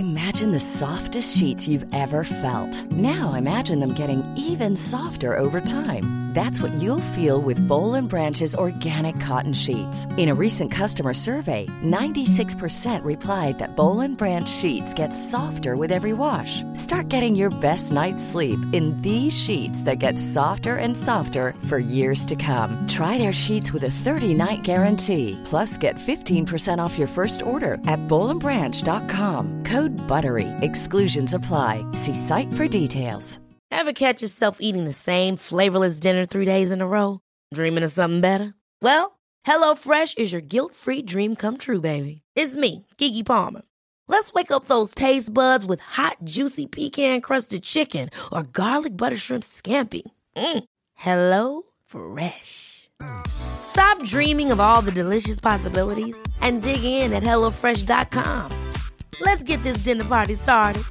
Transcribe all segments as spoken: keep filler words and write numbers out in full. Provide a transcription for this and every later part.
Imagine the softest sheets you've ever felt. Now imagine them getting even softer over time. That's what you'll feel with Boll and Branch's organic cotton sheets. In a recent customer survey, ninety-six percent replied that Boll and Branch sheets get softer with every wash. Start getting your best night's sleep in these sheets that get softer and softer for years to come. Try their sheets with a thirty-night guarantee. Plus, get fifteen percent off your first order at boll and branch dot com. Code BUTTERY. Exclusions apply. See site for details. Ever catch yourself eating the same flavorless dinner three days in a row? Dreaming of something better? Well, HelloFresh is your guilt-free dream come true, baby. It's me, Keke Palmer. Let's wake up those taste buds with hot, juicy pecan-crusted chicken or garlic butter shrimp scampi. Mm. Hello Fresh. Stop dreaming of all the delicious possibilities and dig in at hello fresh dot com. Let's get this dinner party started.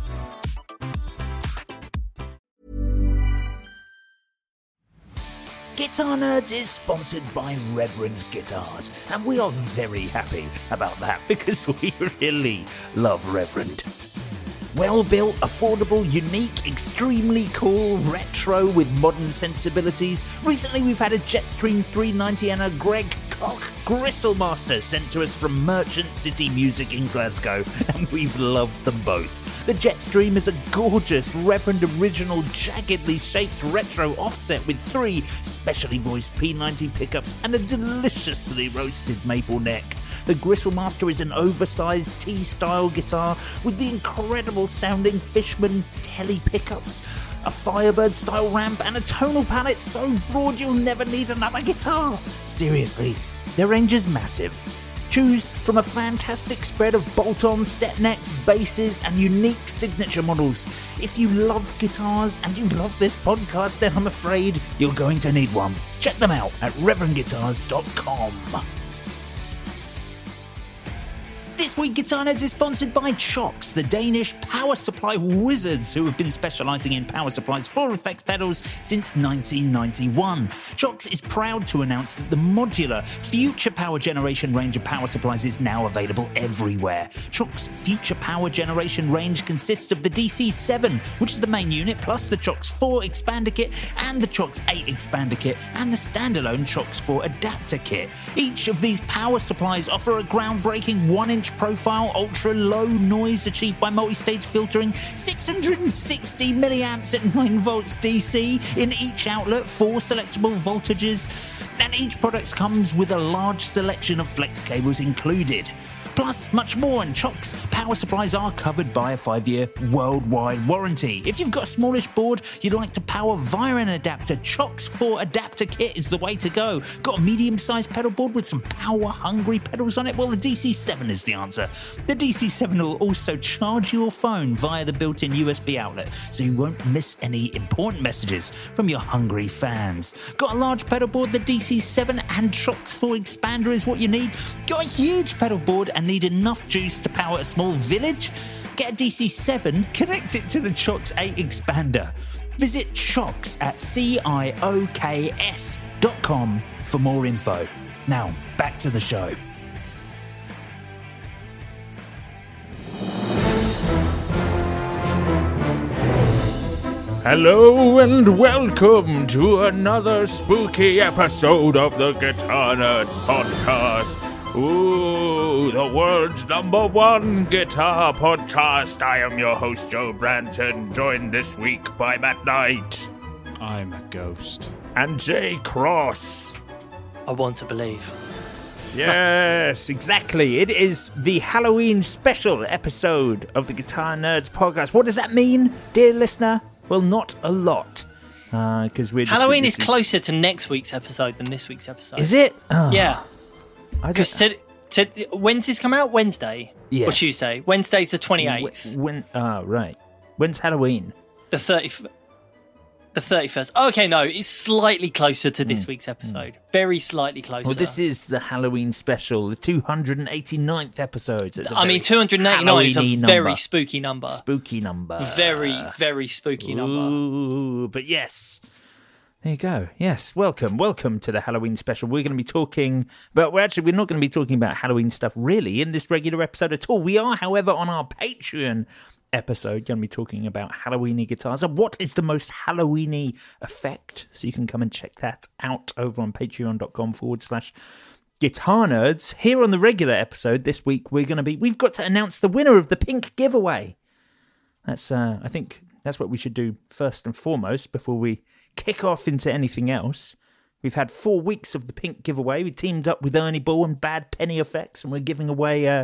Guitar Nerds is sponsored by Reverend Guitars, and we are very happy about that because we really love Reverend. Well-built, affordable, unique, extremely cool, retro with modern sensibilities. Recently we've had a Jetstream three ninety and a Greg Koch Gristlecaster sent to us from Merchant City Music in Glasgow, and we've loved them both. The Jetstream is a gorgeous Reverend original jaggedly shaped retro offset with three specially voiced P ninety pickups and a deliciously roasted maple neck. The Gristlecaster is an oversized T-style guitar with the incredible sounding Fishman Telly pickups, a Firebird-style ramp, and a tonal palette so broad you'll never need another guitar. Seriously, their range is massive. Choose from a fantastic spread of bolt-on set necks, basses, and unique signature models. If you love guitars and you love this podcast, then I'm afraid you're going to need one. Check them out at reverend guitars dot com. This week, Guitar Nerds is sponsored by Chox, the Danish power supply wizards who have been specialising in power supplies for effects pedals since nineteen ninety-one. Chox is proud to announce that the modular Future Power Generation range of power supplies is now available everywhere. Chox Future Power Generation range consists of the D C seven, which is the main unit, plus the Chox four Expander Kit and the Chox eight Expander Kit and the standalone Chox four Adapter Kit. Each of these power supplies offer a groundbreaking one inch profile, ultra low noise achieved by multi-stage filtering, six hundred sixty milliamps at nine volts D C in each outlet, four selectable voltages, and each product comes with a large selection of flex cables included. Plus, much more, and Chox power supplies are covered by a five-year worldwide warranty. If you've got a smallish board you'd like to power via an adapter, Chox four Adapter Kit is the way to go. Got a medium-sized pedal board with some power-hungry pedals on it? Well, the D C seven is the answer. The D C seven will also charge your phone via the built-in U S B outlet, so you won't miss any important messages from your hungry fans. Got a large pedal board? The D C seven and Chox four Expander is what you need. Got a huge pedal board and need enough juice to power a small village? Get a D C seven, connect it to the Chox eight Expander. Visit Chox at C I O K S dot com for more info. Now, back to the show. Hello and welcome to another spooky episode of the Guitar Nerds podcast. Ooh, the world's number one guitar podcast. I am your host, Joe Branton, joined this week by Matt Knight. I'm a ghost. And Jay Cross. I want to believe. Yes, exactly. It is the Halloween special episode of the Guitar Nerds podcast. What does that mean, dear listener? Well, not a lot. Because uh, we're just, Halloween is is closer to next week's episode than this week's episode. Is it? Oh. Yeah. Because to, to, when's this come out? Wednesday? Yes. Or Tuesday? Wednesday's the twenty-eighth. When? Oh, right. When's Halloween? The thirtieth. The thirty-first. Oh, okay, no, it's slightly closer to this mm. week's episode. Mm. Very slightly closer. Well, this is the Halloween special, the two hundred eighty-ninth episode. So I mean, two hundred eighty-nine is a Halloween-y very number. spooky number. Spooky number. Very, very spooky Ooh, number. But yes, There you go. Yes, welcome. Welcome to the Halloween special. We're going to be talking, but we're actually, we're not going to be talking about Halloween stuff really in this regular episode at all. We are, however, on our Patreon episode, going to be talking about Halloweeny guitars and what is the most Halloweeny effect. So you can come and check that out over on patreon.com forward slash guitar nerds. Here on the regular episode this week, we're going to be, we've got to announce the winner of the pink giveaway. That's, uh, I think... That's what we should do first and foremost before we kick off into anything else. We've had four weeks of the pink giveaway. We teamed up with Ernie Ball and Bad Penny Effects, and we're giving away a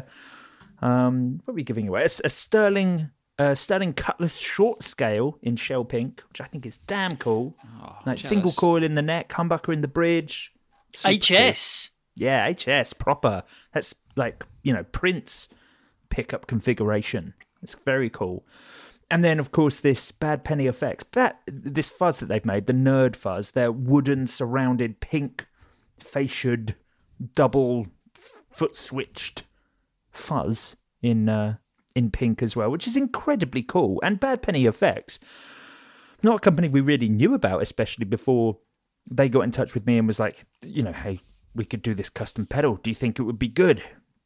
um, what are we giving away? A, a Sterling uh, Sterling Cutlass short scale in shell pink, which I think is damn cool. Oh, like jealous. Single coil in the neck, humbucker in the bridge. Super H S. Cool. Yeah, H S proper. That's like, you know, Prince pickup configuration. It's very cool. And then, of course, this Bad Penny Effects, that, this fuzz that they've made, the Nerd Fuzz, their wooden surrounded pink fasciaed double foot switched fuzz in uh, in pink as well, which is incredibly cool. And Bad Penny Effects, not a company we really knew about, especially before they got in touch with me and was like, you know, hey, we could do this custom pedal. Do you think it would be good?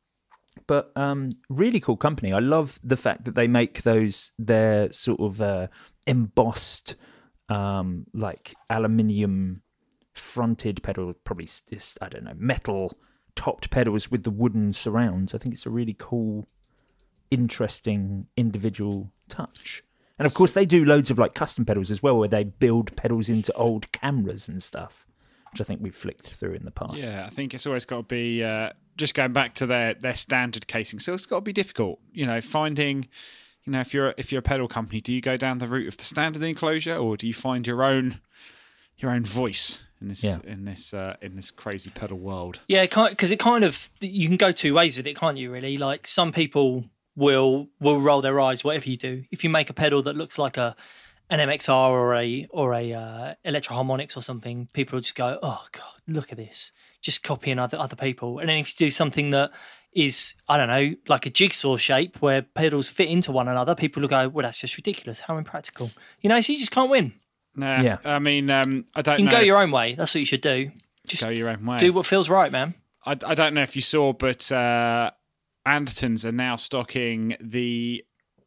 But um, really cool company. I love the fact that they make those, their sort of uh, embossed, um, like aluminium fronted pedal, probably, just, I don't know, metal topped pedals with the wooden surrounds. I think it's a really cool, interesting individual touch. And of course, they do loads of like custom pedals as well, where they build pedals into old cameras and stuff, which I think we've flicked through in the past. Yeah, I think it's always got to be, uh, just going back to their, their standard casing. So it's got to be difficult, you know, finding, you know, if you're if you're a pedal company, do you go down the route of the standard enclosure, or do you find your own your own voice in this yeah. in this uh, in this crazy pedal world? Yeah, because it kind of, you can go two ways with it, can't you? Really, like some people will will roll their eyes whatever you do. If you make a pedal that looks like a an M X R or a or a uh, Electro Harmonix or something, people will just go, "Oh God, look at this!" Just copying other other people. And then if you do something that is, I don't know, like a jigsaw shape where pedals fit into one another, people will go, "Well, that's just ridiculous. How impractical!" You know, so you just can't win. Nah, yeah. I mean, um, I don't. You can know go if... your own way. That's what you should do. Just go your own way. Do what feels right, man. I, I don't know if you saw, but uh, Andertons are now stocking the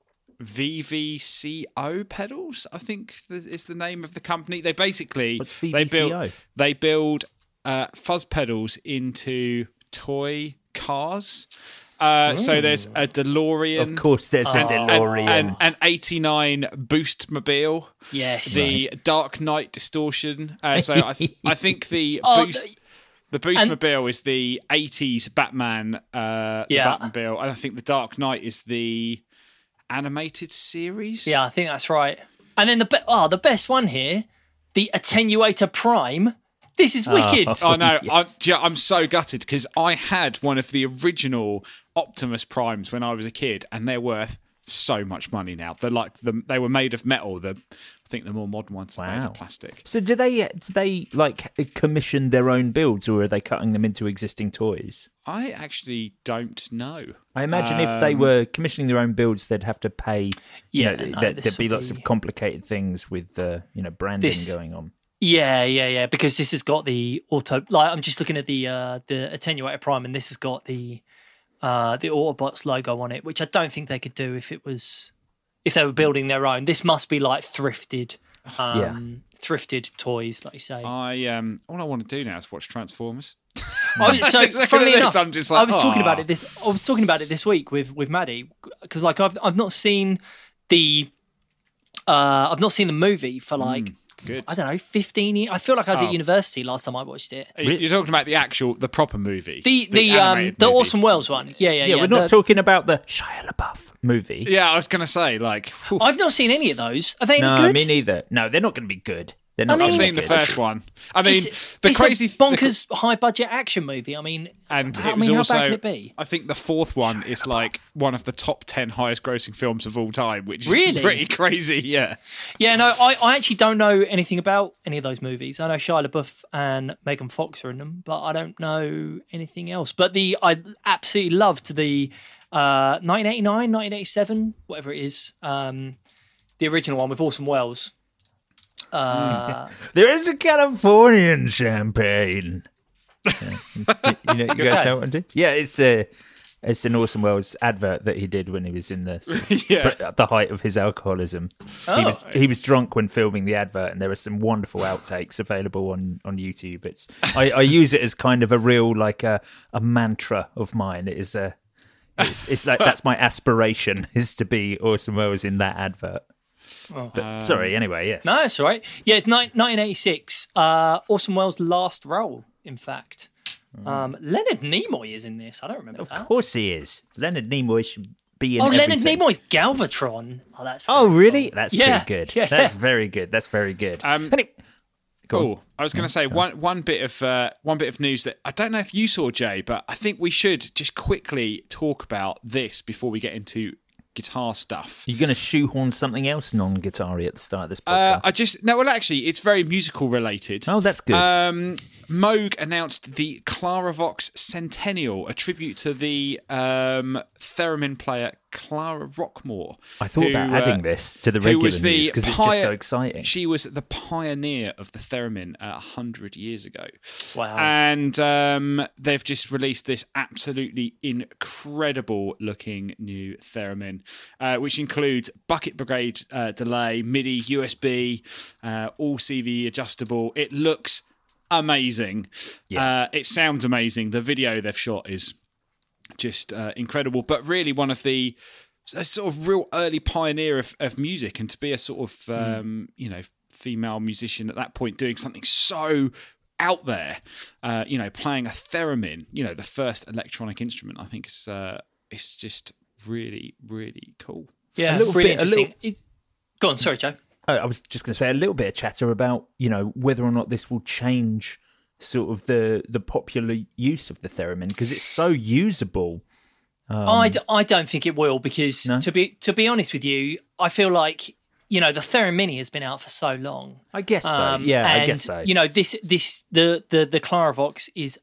V V C O pedals, I think is the name of the company. They basically What's V V C O? they build they build uh, fuzz pedals into toy cars. Uh, so there's a DeLorean. Of course, there's and, a DeLorean. And, and an eighty-nine Boostmobile. Yes. The Dark Knight Distortion. Uh, so I, th- I think the oh, Boost. The Boostmobile is the eighties Batman uh, yeah. Batmobile, and I think the Dark Knight is the animated series. Yeah, I think that's right. And then the be- oh, the best one here, the Attenuator Prime. This is wicked. Oh, oh no, yes. I'm, I'm so gutted because I had one of the original Optimus Primes when I was a kid, and they're worth so much money now. They're like the, they were made of metal. The I think the more modern ones are wow. made of plastic. So do they do they like commission their own builds, or are they cutting them into existing toys? I actually don't know. I imagine um, if they were commissioning their own builds, they'd have to pay. You yeah, know, no, there, there'd be lots be... of complicated things with uh, you know branding this... going on. Yeah, yeah, yeah. Because this has got the auto. Like I'm just looking at the uh, the Attenuator Prime, and this has got the uh, the Autobots logo on it, which I don't think they could do if it was if they were building their own. This must be like thrifted, um, yeah. thrifted toys, like you say. I um, all I want to do now is watch Transformers. Oh, so funnily enough, I'm just like, I was Aw. talking about it this. I was talking about it this week with with Maddie because like I've I've not seen the uh, I've not seen the movie for like. Mm. Good. I don't know, fifteen years. I feel like I was oh. at university last time I watched it. You're talking about the actual, the proper movie, the the the, um, the movie. Orson Welles one. Yeah, yeah, yeah. Yeah, we're not the, talking about the Shia LaBeouf movie. Yeah, I was going to say like. Whew. I've not seen any of those. Are they no, any good? me neither. No, they're not going to be good. They're not. I mean, I've seen good. the first one. I mean, it's, the it's crazy a bonkers the, high budget action movie. I mean, and how, it was I mean, also, how bad can it be? I think the fourth one Shia is LaBeouf. Like one of the top ten highest grossing films of all time, which is really? pretty crazy. Yeah, yeah. No, I, I actually don't know anything about any of those movies. I know Shia LaBeouf and Megan Fox are in them, but I don't know anything else. But the I absolutely loved the uh, nineteen eighty-nine, nineteen eighty-seven, whatever it is, um, the original one with Orson Welles. Uh, There is a Californian champagne. Yeah. you, you know, you guys Okay. know what I'm doing? Yeah, it's a it's an Orson Welles advert that he did when he was in the sort of, Yeah. at the height of his alcoholism. Oh. he was he was drunk when filming the advert, and there are some wonderful outtakes available on, on YouTube. It's I, I use it as kind of a real like a, a mantra of mine. It is a it's, it's like that's my aspiration is to be Orson Welles in that advert. But, sorry, anyway, yes. no, that's all right. Yeah, it's ni- nineteen eighty-six. Uh, Orson Welles' last role, in fact. Um, Leonard Nimoy is in this. I don't remember Of that. course he is. Leonard Nimoy should be in Oh, everything. Leonard Nimoy's Galvatron. Oh, that's Oh, very really? cool. That's Yeah, pretty good. yeah. That's very good. That's very good. Um, Any- Go on. Oh, I was going to say one one bit of uh, one bit of news that I don't know if you saw, Jay, but I think we should just quickly talk about this before we get into guitar stuff. Are you going to shoehorn something else non-guitar-y at the start of this Uh, podcast? I just no, well, actually, it's very musical related. Oh, that's good. Um, Moog announced the Claravox Centennial, a tribute to the um, theremin player Clara Rockmore. I thought who, about uh, adding this to the who regular was the news because it's pi- just so exciting. She was the pioneer of the theremin a hundred years ago. Wow. And um, they've just released this absolutely incredible looking new theremin, uh, which includes bucket brigade uh, delay, MIDI, U S B, uh, all C V adjustable. It looks amazing. Yeah. Uh, it sounds amazing. The video they've shot is just uh, incredible, but really one of the a sort of real early pioneer of, of music, and to be a sort of um, you know female musician at that point doing something so out there, uh, you know, playing a theremin, you know, the first electronic instrument, I think is uh, it's just really really cool. yeah, a little really bit- a interesting. little- It's... Go on, sorry, Joe. Oh, I was just going to say a little bit of chatter about, you know, whether or not this will change sort of the the popular use of the theremin because it's so usable. I, d- I don't think it will because No? to be to be honest with you, I feel like you know the Theron Mini has been out for so long. I guess so. Um, Yeah, I and, guess so. You know this this the the the Claravox is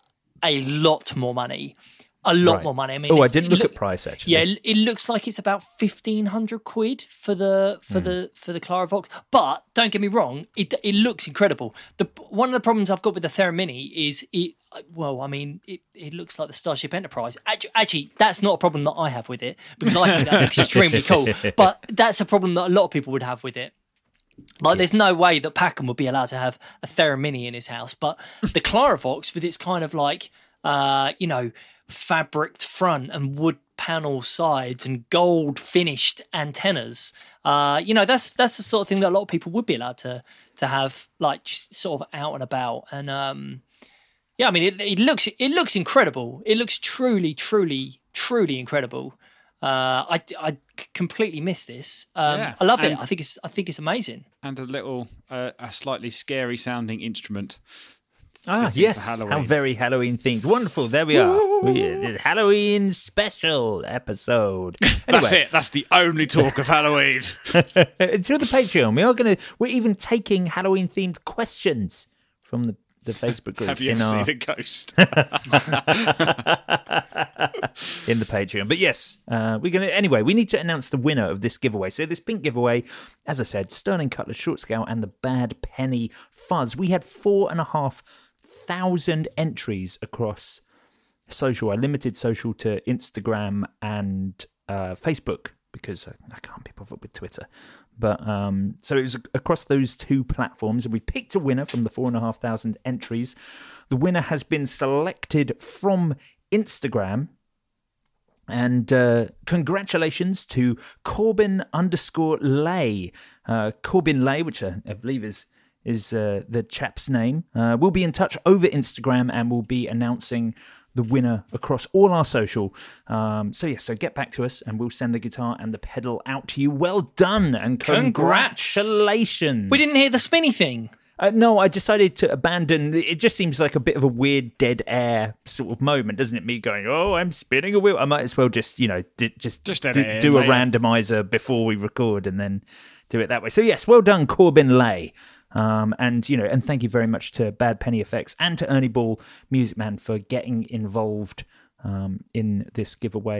a lot more money, a lot Right. more money. I mean, Oh, I it's- didn't it look look- at price actually. Yeah, it it looks like it's about fifteen hundred quid for the Hmm. for the for the Claravox. But don't get me wrong, it it looks incredible. The one of the problems I've got with the Theron Mini is it. Well, I mean, it, it looks like the Starship Enterprise. Actually, actually, that's not a problem that I have with it because I think that's extremely cool. But that's a problem that a lot of people would have with it. Like, there's no way that Packham would be allowed to have a Theron Mini in his house. But the Claravox, with its kind of like, uh, you know, fabriced front and wood panel sides and gold finished antennas, uh, you know, that's that's the sort of thing that a lot of people would be allowed to to have, like, just sort of out and about. And um, yeah, I mean, it, it looks it looks incredible. It looks truly, truly, truly incredible. Uh, I, I c- completely missed this. Um, Yeah, I love it. and- I think it's I think it's amazing. And a little, uh, a slightly scary sounding instrument. Ah, fitting for yes. Halloween. How very Halloween themed. Wonderful. There we are. We, the Halloween special episode. That's Anyway, it. That's the only talk of Halloween. until the Patreon, we are going to, we're even taking Halloween themed questions from the, the Facebook group. Have you in ever our- seen a ghost? in the Patreon. But yes, uh, we're going to, anyway, we need to announce the winner of this giveaway. So this pink giveaway, as I said, Sterling Cutler Short Scale and the Bad Penny Fuzz. We had four and a half thousand entries across social. I limited social to Instagram and uh, Facebook because I, I can't be bothered with Twitter. But um, so it was across those two platforms, and we picked a winner from the four and a half thousand entries. The winner has been selected from Instagram. And uh, congratulations to Corbin underscore Lay. Uh, Corbin Lay, which I, I believe is is uh, the chap's name. Uh, we'll be in touch over Instagram and we'll be announcing the winner across all our social. Um, so, yes, so get back to us and we'll send the guitar and the pedal out to you. Well done and Congrats. congratulations. We didn't hear the spinny thing. Uh, no, I decided to abandon. It just seems like a bit of a weird dead air sort of moment, doesn't it? Me going, oh, I'm spinning a wheel. I might as well just, you know, d- just, Just do, edit it in do a later. randomizer before we record and then do it that way. So yes, well done, Corbin Lay. Um, and, you know, and thank you very much to Bad Penny Effects and to Ernie Ball, Music Man, for getting involved um, in this giveaway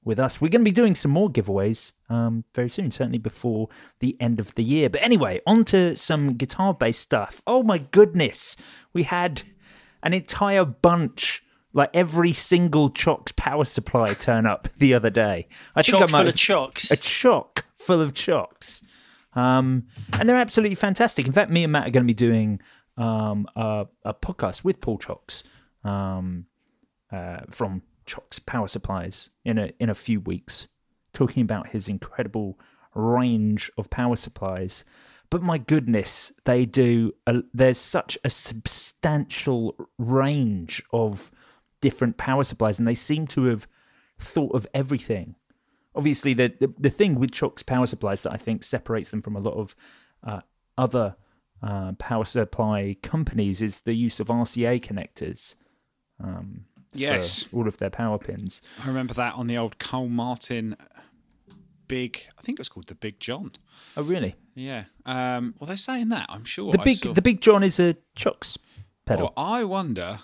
with us. We're going to be doing some more giveaways um, very soon, certainly before the end of the year. But anyway, on to some guitar-based stuff. Oh my goodness, we had an entire bunch, like every single Chocks power supply turn up the other day. I think Chock I might full have, of chocks. A chock full of Chocks. Um, and they're absolutely fantastic. In fact, me and Matt are going to be doing um, a, a podcast with Paul Chocks um, uh, from Chocks Power Supplies in a in a few weeks, talking about his incredible range of power supplies. But my goodness, they do. A, there's such a substantial range of different power supplies, and they seem to have thought of everything. Obviously, the the, the thing with Chocks Power Supplies that I think separates them from a lot of uh, other uh, power supply companies is the use of R C A connectors. Um, Yes. For all of their power pins. I remember that on the old Cole Martin Big, I think it was called the Big John. Oh, really? Yeah. Um, well, they're saying that, I'm sure. The I big saw... the Big John is a Chocks pedal. Well, I wonder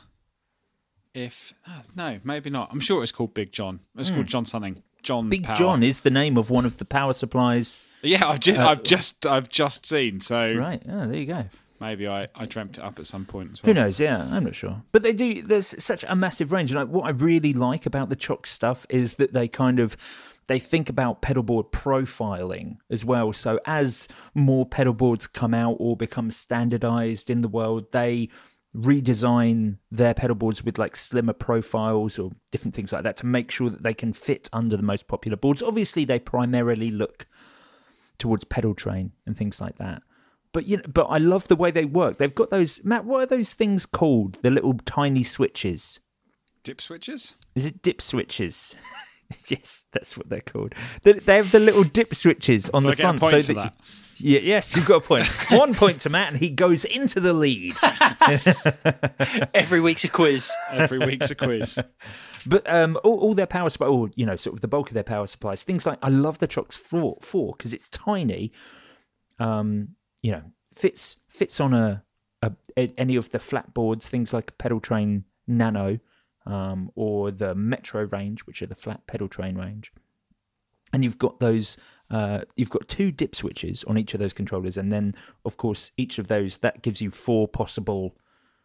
if... Oh, no, maybe not. I'm sure it's called Big John. It's mm. called John something. John Big Power. John is the name of one of the power supplies. Yeah, I've just, uh, I've just, I've just seen. So right. Oh, there you go. Maybe I, I dreamt it up at some point as well. Who knows? Yeah, I'm not sure. But they do. There's such a massive range. And what I really like about the Chocks stuff is that they kind of they think about pedalboard profiling as well. So as more pedalboards come out or become standardized in the world, they redesign their pedalboards with like slimmer profiles or different things like that to make sure that they can fit under the most popular boards. Obviously, they primarily look towards pedal train and things like that. But you know, but I love the way they work. They've got those, Matt, what are those things called? The little tiny switches. Dip switches? Is it dip switches? Yes, that's what they're called. They, they have the little dip switches on Do the I get front. a point so for that, that? Yeah, yes, you've got a point. One point to Matt, and he goes into the lead. Every week's a quiz. Every week's a quiz. But um, all, all their power supply, or you know, sort of the bulk of their power supplies, things like I love the Chocks four four because it's tiny. Um, you know, fits fits on a, a any of the flat boards, things like Pedal Train Nano, um, or the Metro range, which are the flat pedal train range. And you've got those, uh, you've got two dip switches on each of those controllers, and then, of course, each of those that gives you four possible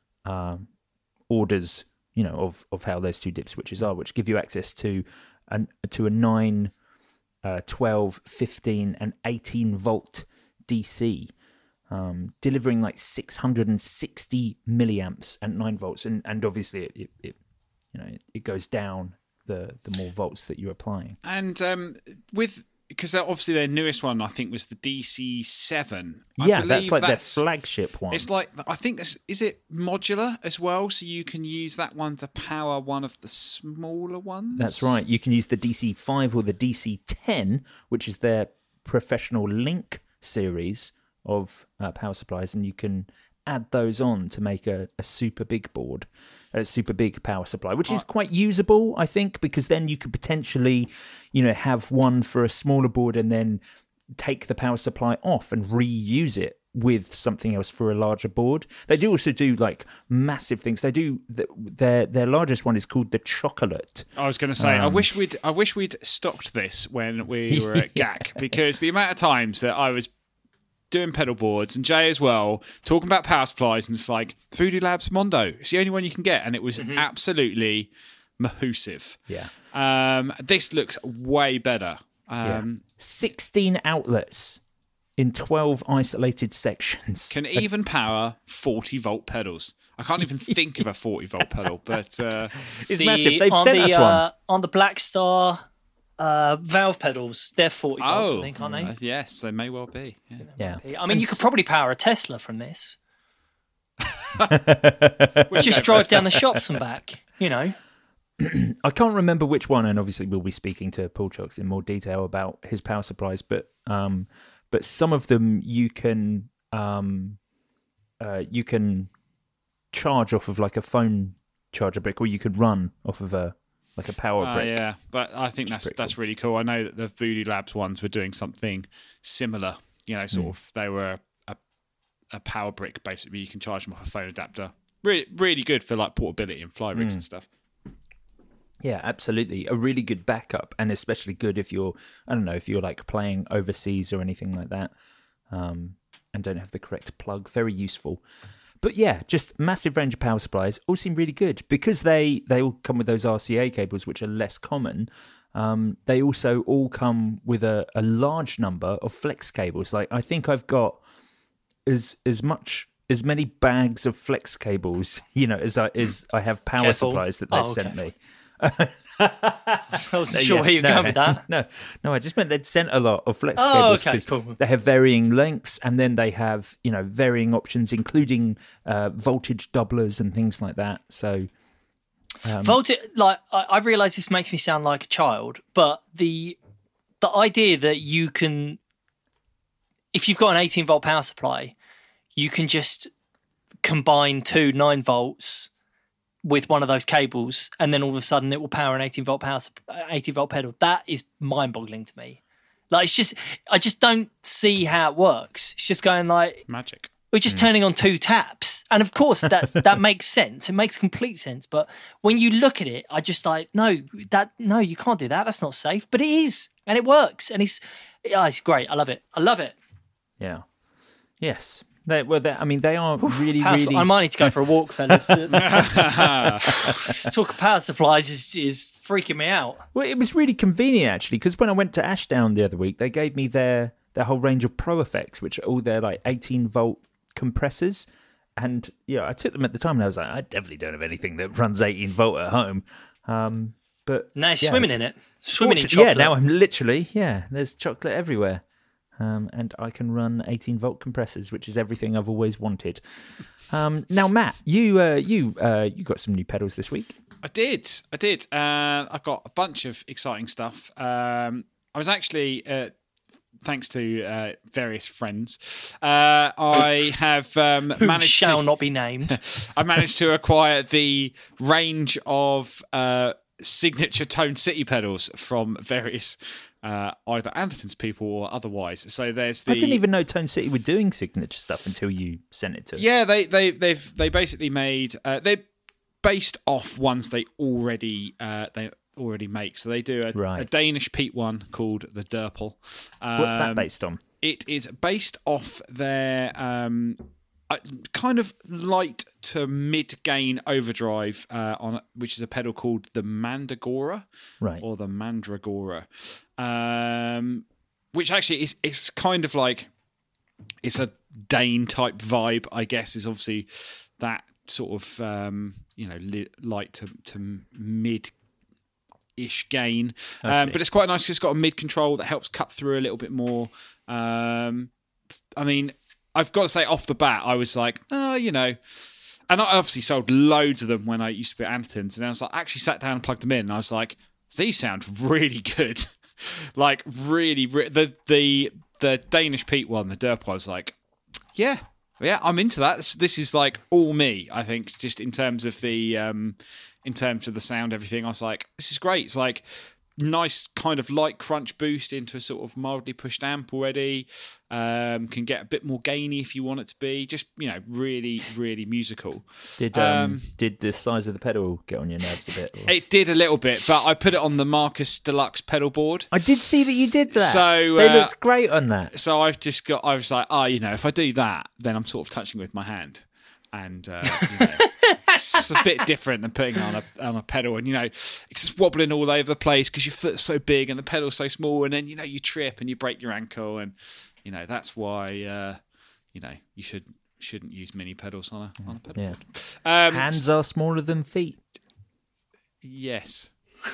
um, orders, you know, of, of how those two dip switches are, which give you access to an to a nine, uh, twelve, fifteen, and eighteen volt D C, um, delivering like six hundred sixty milliamps at nine volts, and and obviously it, it, it you know it, it goes down the the more volts that you're applying. And um, with because obviously their newest one I think was the D C seven. Yeah, I that's like that's, their flagship one. It's like I think this, is it modular as well, so you can use that one to power one of the smaller ones. That's right. You can use the D C five or the D C ten, which is their professional Link series of uh, power supplies, and you can add those on to make a, a super big board, a super big power supply, which is quite usable, I think, because then you could potentially, you know, have one for a smaller board and then take the power supply off and reuse it with something else for a larger board. They do also do like massive things. They do the, their their largest one is called the Chocolate. I was going to say, Um, I wish we'd I wish we'd stocked this when we were at G A C because the amount of times that I was doing pedal boards and Jay as well talking about power supplies and it's like Voodoo Labs Mondo. It's the only one you can get, and it was mm-hmm. absolutely mahoosive. Yeah. Um, this looks way better. Um, yeah. sixteen outlets in twelve isolated sections. Can even power forty volt pedals. I can't even think of a forty volt pedal, but uh, it's the, massive. They've on sent the, us uh, one. On the Black Star uh, valve pedals, they're forty volts, oh, I think, aren't they? Uh, yes, they may well be. Yeah. Yeah. I mean, And you could s- probably power a Tesla from this. Just drive down the shops and back, you know. I can't remember which one, and obviously we'll be speaking to Paul Chocks in more detail about his power supplies, but um, but some of them you can um, uh, you can charge off of like a phone charger brick, or you could run off of a like a power Uh, brick. yeah, but I think that's pretty that's really cool. I know that the Voodoo Labs ones were doing something similar. You know, sort Mm. of they were a a power brick basically. You can charge them off a phone adapter. Really, really good for like portability and fly rigs Mm. and stuff. Yeah, absolutely. A really good backup, and especially good if you're, I don't know, if you're like playing overseas or anything like that, um, and don't have the correct plug. Very useful. But yeah, just massive range of power supplies. All seem really good because they, they all come with those R C A cables, which are less common. Um, they also all come with a, a large number of flex cables. Like I think I've got as as much as many bags of flex cables, you know, as I as I have power Careful. supplies that they've Oh, sent careful. me. I wasn't sure Yes, where you were no, going with that. No, no, I just meant they'd sent a lot of flex Oh, cables okay, 'cause cool. they have varying lengths, and then they have, you know, varying options, including uh, voltage doublers and things like that. So um, Voltage, like I, I realise this makes me sound like a child, but the the idea that you can, if you've got an eighteen volt power supply, you can just combine two nine volts with one of those cables, and then all of a sudden it will power an eighteen volt power, sup- eighteen volt pedal. That is mind boggling to me. Like it's just, I just don't see how it works. It's just going like Magic. we're just turning on two taps, and of course that that makes sense. It makes complete sense. But when you look at it, I just like no, that no, you can't do that. That's not safe. But it is, and it works, and it's yeah, it's great. I love it. I love it. yeah, yes. They, well, they, I mean, they are really, Power really. su- I might need to go for a walk, fellas. This talk of power supplies is is freaking me out. Well, it was really convenient actually, because when I went to Ashdown the other week, they gave me their their whole range of Pro Effects, which are all their like eighteen volt compressors. And yeah, I took them at the time, and I was like, I definitely don't have anything that runs eighteen volt at home. Um, but Now you're yeah. swimming in it, swimming in Fortunately- chocolate. Yeah, now I'm literally yeah. There's chocolate everywhere, um, and I can run eighteen volt compressors, which is everything I've always wanted. Um, now, Matt, you uh, you uh, you got some new pedals this week. I did. I did. Uh, I've got a bunch of exciting stuff. Um, I was actually, uh, thanks to uh, various friends, uh, I have um, Who managed shall to, not be named. I managed to acquire the range of uh, signature Tone City pedals from various uh, either Anderton's people or otherwise. So there's the. I didn't even know Tone City were doing signature stuff until you sent it to us. Yeah, they they they've they basically made uh, they based off ones they already uh, they already make. So they do a, Right. a Danish Pete one called the Derpel. Um, What's that based on? It is based off their um, uh, kind of light to mid gain overdrive uh, on which is a pedal called the Mandragora, Right. or the Mandragora, um, which actually is it's kind of like it's a Dane type vibe, I guess. Is obviously that sort of um, you know li- light to, to mid ish gain, I um, see. but it's quite nice because it's got a mid control that helps cut through a little bit more. Um, I mean, I've got to say off the bat, I was like, oh, you know, and I obviously sold loads of them when I used to be at Anderton's, and I was like, I actually sat down and plugged them in, and I was like, these sound really good, like really, re- the the the Danish Pete one, the Derp, I was like, yeah. Yeah, I'm into that. This, this is like all me, I think, just in terms of the um, in terms of the sound, everything. I was like, this is great. It's like nice kind of light crunch boost into a sort of mildly pushed amp already. Um, can get a bit more gainy if you want it to be. Just, you know, really, really musical. Did um, Um, did the size of the pedal get on your nerves a bit? or- It did a little bit, but I put it on the Marcus Deluxe pedal board. I did see that you did that. So, they uh, looked great on that. So I've just got, I was like, oh, you know, if I do that, then I'm sort of touching with my hand. And, uh, you know, it's a bit different than putting it on a, on a pedal. And, you know, it's just wobbling all over the place because your foot's so big and the pedal's so small. And then, you know, you trip and you break your ankle. And, you know, that's why, uh, you know, you should, shouldn't use mini pedals on a, on a pedal Yeah. board. Um, Hands are smaller than feet. Yes.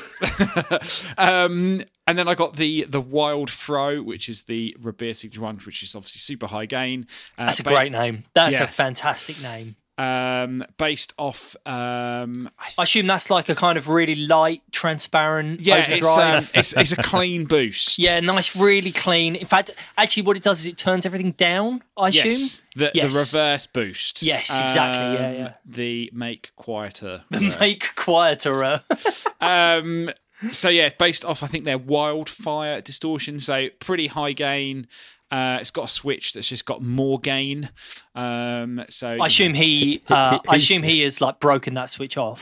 um, and then I got the the Wild Throw, which is the Revere Signature one, which is obviously super high gain. Uh, That's a based- great name. That's Yeah. a fantastic name. Um, based off, um, I I assume that's like a kind of really light, transparent yeah, it's, overdrive. um, it's it's a clean boost. Yeah, nice, really clean. In fact, actually, what it does is it turns everything down. I assume. Yes, the, Yes. the reverse boost. Yes, exactly, yeah, Um, yeah. The make quieter. Make quieter. um, so yeah, it's based off, I think, their Wildfire distortion. So pretty high gain. Uh, it's got a switch that's just got more gain. Um, so I assume he. Uh, I He's- assume he has like broken that switch off.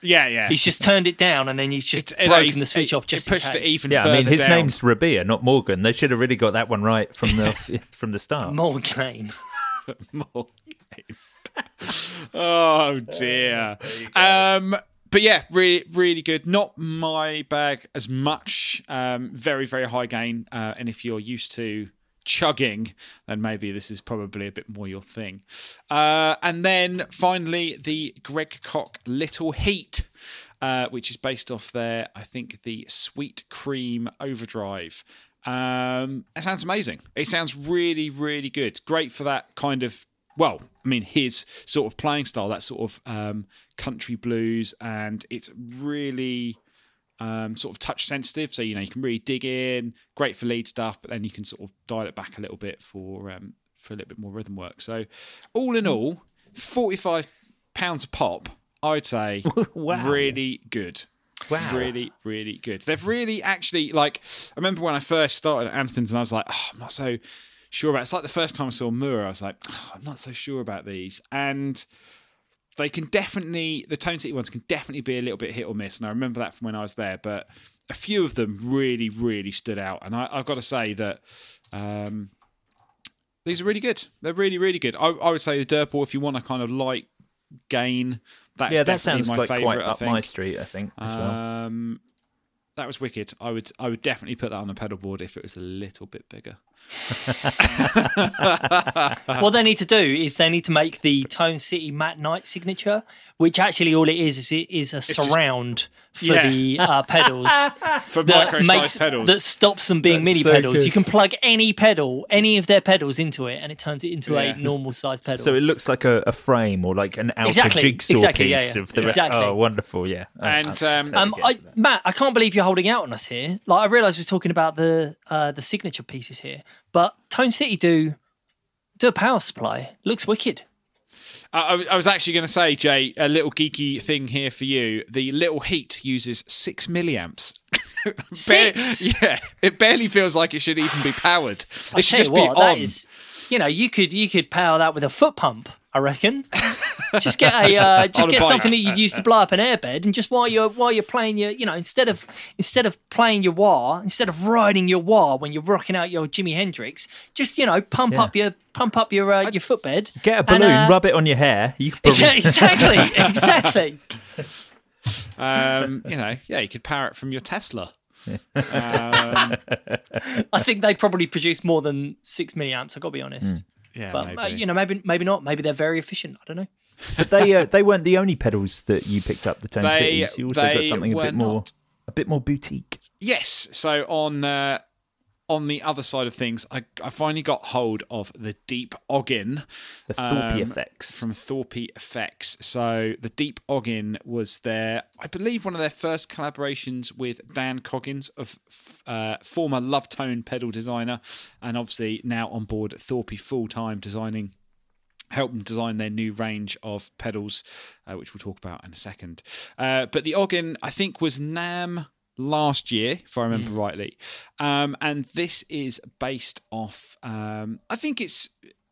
Yeah, yeah. He's just turned it down and then he's just It's- broken it- the switch it- off just it pushed in it case. even Yeah, I mean, further his down. name's Rabia, not Morgan. They should have really got that one right from the from the start. Morgan. More game. Oh dear. Um, but yeah, really, really good. Not my bag as much. Um, very, very high gain. Uh, and if you're used to chugging, then maybe this is probably a bit more your thing. Uh, and then finally, the Greg Koch Little Heat, uh, which is based off their, I think, the Sweet Cream Overdrive. Um, it sounds amazing. It sounds really, really good. Great for that kind of, well, I mean, his sort of playing style, that sort of um, country blues, and it's really um, sort of touch sensitive. So, you know, you can really dig in. Great for lead stuff, but then you can sort of dial it back a little bit for um, for a little bit more rhythm work. So, all in all, forty-five pounds a pop, I'd say, Wow. really good. Wow. Really, really good. They've really actually, like, I remember when I first started at Anthony's and I was like, oh, I'm not so sure about it. It's like the first time I saw Moore, I was like, oh, I'm not so sure about these. And they can definitely, the Tone City ones can definitely be a little bit hit or miss. And I remember that from when I was there. But a few of them really, really stood out. And I, I've got to say that um, these are really good. They're really, really good. I, I would say the Dirt Ball, if you want a kind of light gain, that's Yeah, that definitely sounds my like favourite, quite I up think. my street, I think, as well. Um, that was wicked. I would I would definitely put that on a pedal board if it was a little bit bigger. What they need to do is they need to make the Tone City Matte Night signature, which actually all it is is it is a just- surround for Yeah. the uh, pedals For that micro-sized makes pedals. that stops them being That's mini so pedals. good. You can plug any pedal, any of their pedals into it, and it turns it into Yeah. a normal size pedal. So it looks like a, a frame or like an outer Exactly, jigsaw exactly, yeah, piece yeah. of the rest. Exactly. Oh, wonderful, yeah. Oh, And, I'm um, totally Um, I, getting that. Matt, I can't believe you're holding out on us here. Like, I realise we're talking about the uh, the signature pieces here, but Tone City do do a power supply. Looks wicked. I, I was actually going to say, Jay, a little geeky thing here for you. The Little Heat uses six milliamps. Six? Bare- yeah, it barely feels like it should even be powered. I It should tell just you be what, on. that is, you know, you could you could power that with a foot pump. I reckon. Just get a uh, just On a get bike. something that you'd use to blow up an airbed, and just while you're while you're playing your, you know, instead of instead of playing your wah, instead of riding your wah when you're rocking out your Jimi Hendrix, just you know pump Yeah. up your pump up your uh, your footbed. Get a and, balloon, uh, rub it on your hair. You could probably Yeah, exactly, exactly. Um, you know, yeah, you could power it from your Tesla. Um, I think they probably produce more than six milliamps. I got to be honest, yeah, but maybe. uh, you know, maybe maybe not. Maybe they're very efficient. I don't know. But they uh, they weren't the only pedals that you picked up. The Tone They- Cities. You also got they something a were bit more not. a bit more boutique. Yes. So on uh, on the other side of things, I, I finally got hold of the Deep Oggin. The Thorpe um, effects. From Thorpe Effects. So the Deep Oggin was their, I believe, one of their first collaborations with Dan Coggins, of uh, former Love Tone pedal designer, and obviously now on board at Thorpe full time designing. Help them design their new range of pedals, uh, which we'll talk about in a second. Uh, but the Oggin, I think, was NAMM last year, if I remember rightly. Um, and this is based off, um, I think it's,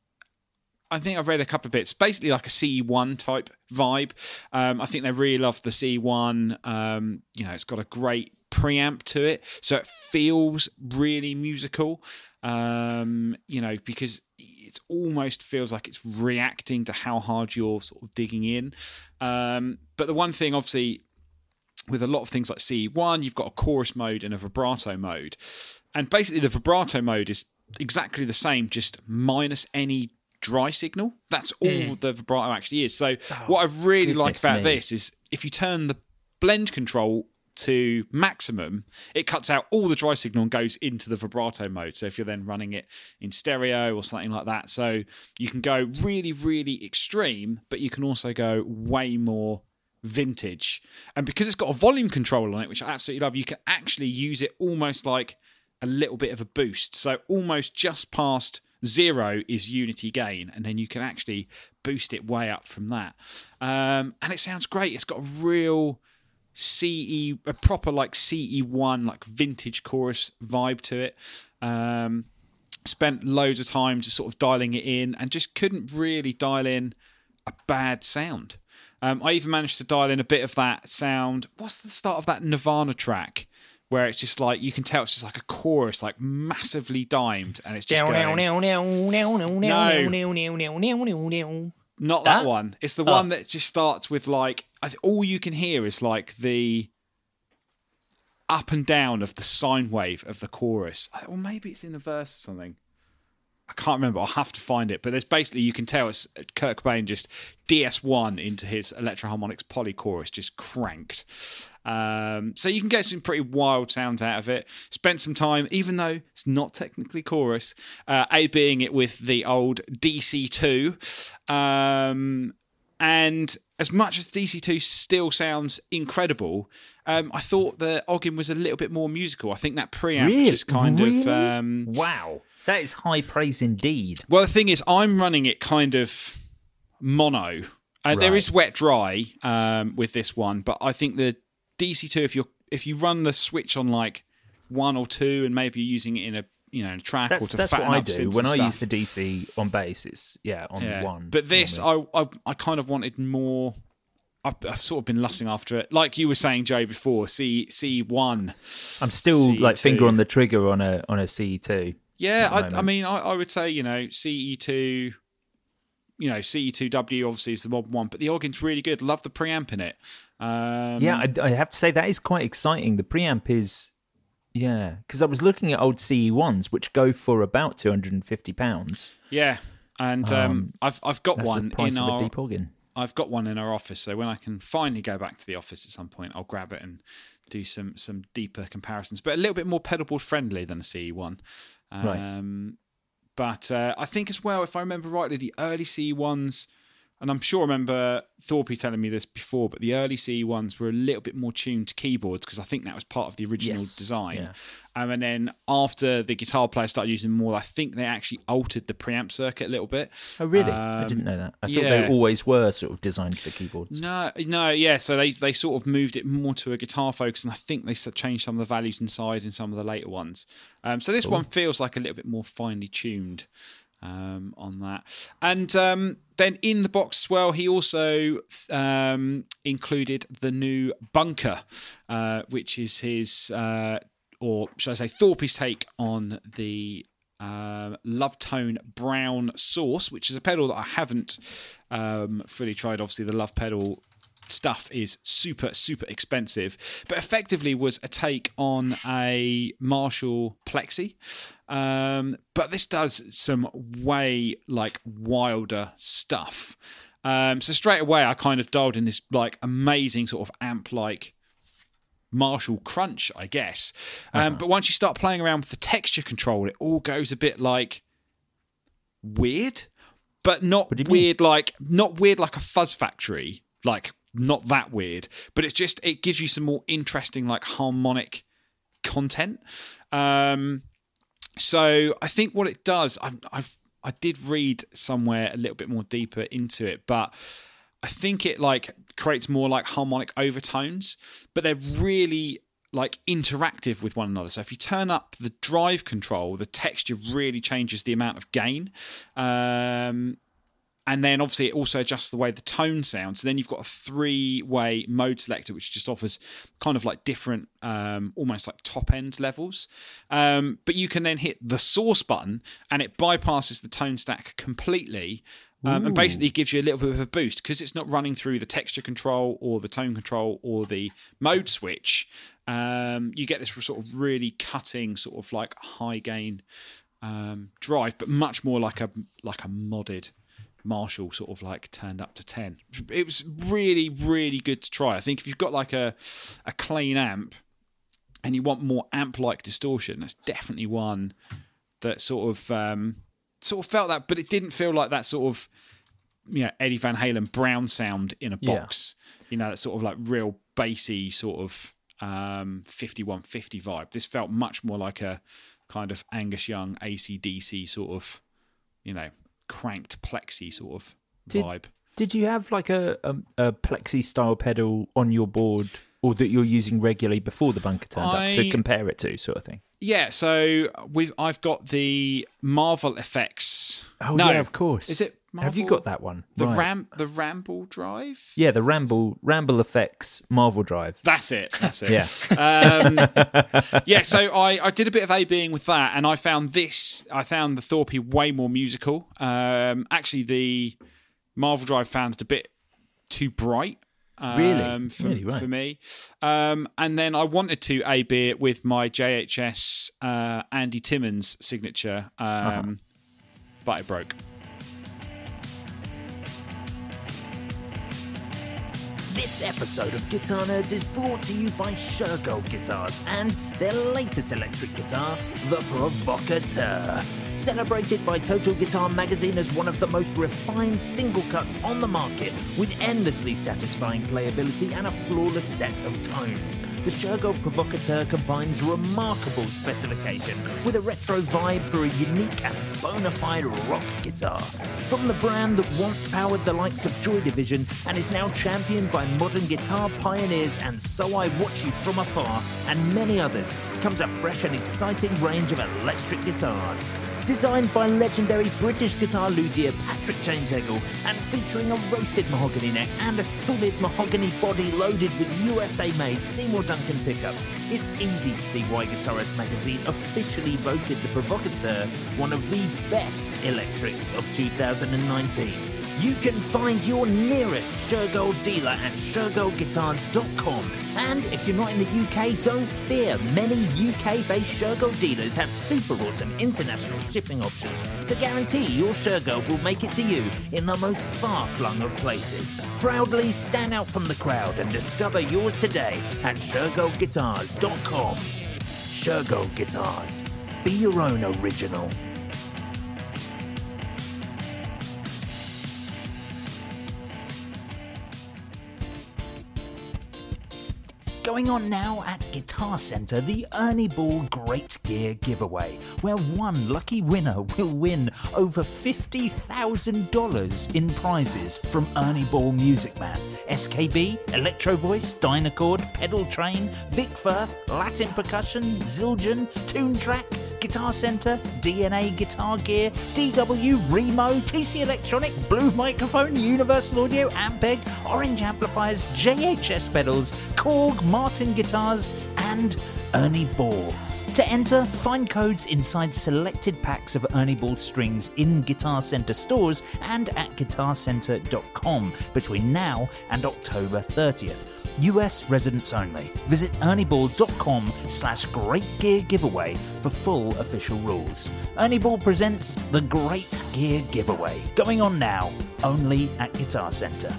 I think I've read a couple of bits, basically like a C E one type vibe. Um, I think they really love the C E one. Um, you know, it's got a great preamp to it, so it feels really musical. Um, you know, because it almost feels like it's reacting to how hard you're sort of digging in. Um, but the one thing, obviously, with a lot of things like C E one, you've got a chorus mode and a vibrato mode. And basically the vibrato mode is exactly the same, just minus any dry signal. That's all the vibrato actually is. So what I really like goodness about me. this is if you turn the blend control to maximum, it cuts out all the dry signal and goes into the vibrato mode. So if you're then running it in stereo or something like that, so you can go really, really extreme, but you can also go way more vintage. And because it's got a volume control on it, which I absolutely love, you can actually use it almost like a little bit of a boost. So almost just past zero is unity gain, and then you can actually boost it way up from that. Um, and it sounds great. It's got a real C E, a proper like C E one, like vintage chorus vibe to it. Um, spent loads of time just sort of dialing it in and just couldn't really dial in a bad sound. Um, I even managed to dial in a bit of that sound. What's the start of that Nirvana track? Where it's just like, you can tell it's just like a chorus, like massively dimed, and it's just going... No, not that, that one. It's the oh. one that just starts with like, I th- all you can hear is like the up and down of the sine wave of the chorus. Or maybe it's in the verse or something. I can't remember. I'll have to find it. But there's basically, you can tell it's Kurt Cobain just D S one into his Electro-Harmonix poly chorus, just cranked. Um, so you can get some pretty wild sounds out of it. Spent some time, even though it's not technically chorus, uh, A-Bing it with the old D C two. Um, and as much as D C two still sounds incredible, um, I thought the Ogin was a little bit more musical. I think that preamp really? just kind really? of... Um, wow. That is high praise indeed. Well, the thing is, I'm running it kind of mono. Uh, right. There is wet dry um, with this one, but I think the D C two, if you if you run the switch on like one or two, and maybe you're using it in a you know in a track that's, or to that's fatten what I up do when I stuff. use the D C on bass. It's yeah on yeah. one. But this, I, I I kind of wanted more. I've, I've sort of been lusting after it, like you were saying, Joe, before. C C one. I'm still C E two. Like finger on the trigger on a on a C E two. Yeah, I, I mean, I, I would say, you know, C E two, you know, C E two W obviously is the modern one, but the Ogin's really good. Love the preamp in it. Um, yeah, I, I have to say that is quite exciting. The preamp is, yeah, because I was looking at old C E ones, which go for about two hundred fifty pounds. Yeah, and um, um, I've I've got that's one the price in of our a deep organ. I've got one in our office, so when I can finally go back to the office at some point, I'll grab it and do some some deeper comparisons, but a little bit more pedalboard friendly than a C E one. Um, right. But uh, I think as well, if I remember rightly, the early C E ones, and I'm sure I remember Thorpe telling me this before, but the early C E ones were a little bit more tuned to keyboards because I think that was part of the original yes. design. Yeah. Um, and then after the guitar players started using them more, I think they actually altered the preamp circuit a little bit. Oh, really? Um, I didn't know that. I thought yeah. they always were sort of designed for keyboards. No, no, yeah. So they they sort of moved it more to a guitar focus, and I think they changed some of the values inside in some of the later ones. Um, so this cool. one feels like a little bit more finely tuned um, on that. And um, then in the box as well, he also um, included the new Bunker, uh, which is his... Uh, or should I say Thorpe's take on the uh, Love Tone Brown Source, which is a pedal that I haven't um, fully tried. Obviously, the Love pedal stuff is super, super expensive, but effectively was a take on a Marshall Plexi. Um, but this does some way like wilder stuff. Um, so straight away, I kind of dialed in this like amazing sort of amp-like Marshall crunch, I guess. Um, uh-huh. But once you start playing around with the texture control, it all goes a bit like weird, but not weird mean? like not weird like a Fuzz Factory, like not that weird. But it's just it gives you some more interesting like harmonic content. Um, so I think what it does, I I I did read somewhere a little bit more deeper into it, but I think it like creates more like harmonic overtones, but they're really like interactive with one another. So if you turn up the drive control, the texture really changes the amount of gain. Um, and then obviously it also adjusts the way the tone sounds. So then you've got a three-way mode selector, which just offers kind of like different, um, almost like top-end levels. Um, but you can then hit the source button and it bypasses the tone stack completely. Um, and basically gives you a little bit of a boost because it's not running through the texture control or the tone control or the mode switch. Um, you get this sort of really cutting sort of like high gain um, drive, but much more like a like a modded Marshall sort of like turned up to ten. It was really, really good to try. I think if you've got like a, a clean amp and you want more amp-like distortion, that's definitely one that sort of... Um, sort of felt that, but it didn't feel like that sort of, you know, Eddie Van Halen Brown sound in a box. Yeah. You know, that sort of like real bassy sort of um, fifty-one fifty vibe. This felt much more like a kind of Angus Young A C D C sort of, you know, cranked plexi sort of did, vibe. Did you have like a, a, a plexi style pedal on your board or that you're using regularly before the Bunker turned I... up to compare it to sort of thing? Yeah, so we've I've got the Marvel Effects. Oh no, yeah, of course. Is it Marvel, Have you got that one? The Right. Ram, the Ramble Drive. Yeah, the Ramble Ramble Effects Marvel Drive. That's it. That's it. Yeah. um, yeah. So I, I did a bit of A-Bing with that, and I found this. I found the Thorpe way more musical. Um, actually, the Marvel Drive found it a bit too bright. Um, Really? for, Really, right. for me. Um, and then I wanted to A-B it with my J H S uh, Andy Timmons signature, um, Uh-huh. but it broke. This episode of Guitar Nerds is brought to you by Shergold Guitars and their latest electric guitar, the Provocateur. Celebrated by Total Guitar Magazine as one of the most refined single cuts on the market, with endlessly satisfying playability and a flawless set of tones. The Shergold Provocateur combines remarkable specification with a retro vibe for a unique and bona fide rock guitar. From the brand that once powered the likes of Joy Division and is now championed by modern guitar pioneers and So I Watch You From Afar and many others, comes a fresh and exciting range of electric guitars. Designed by legendary British guitar luthier Patrick James Eggle and featuring a roasted mahogany neck and a solid mahogany body loaded with U S A-made Seymour Duncan pickups, it's easy to see why Guitarist magazine officially voted the Provocateur one of the best electrics of two thousand nineteen. You can find your nearest Shergold dealer at shergold guitars dot com. And if you're not in the U K, don't fear. Many U K-based Shergold dealers have super awesome international shipping options to guarantee your Shergold will make it to you in the most far-flung of places. Proudly stand out from the crowd and discover yours today at shergold guitars dot com. Shergold Guitars. Be your own original. Going on now at Guitar Centre, the Ernie Ball Great Gear Giveaway, where one lucky winner will win over fifty thousand dollars in prizes from Ernie Ball Music Man, S K B, Electro Voice, Dynacord, Pedal Train, Vic Firth, Latin Percussion, Zildjian, Tune Track, Guitar Centre, D N A Guitar Gear, D W, Remo, T C Electronic, Blue Microphone, Universal Audio, Ampeg, Orange Amplifiers, J H S Pedals, Korg, Martin Guitars, and Ernie Ball. To enter, find codes inside selected packs of Ernie Ball strings in Guitar Centre stores and at guitar centre dot com between now and October thirtieth. U S residents only. Visit ernie ball dot com slash great gear giveaway for full official rules. Ernie Ball presents the Great Gear Giveaway, going on now, only at Guitar Centre.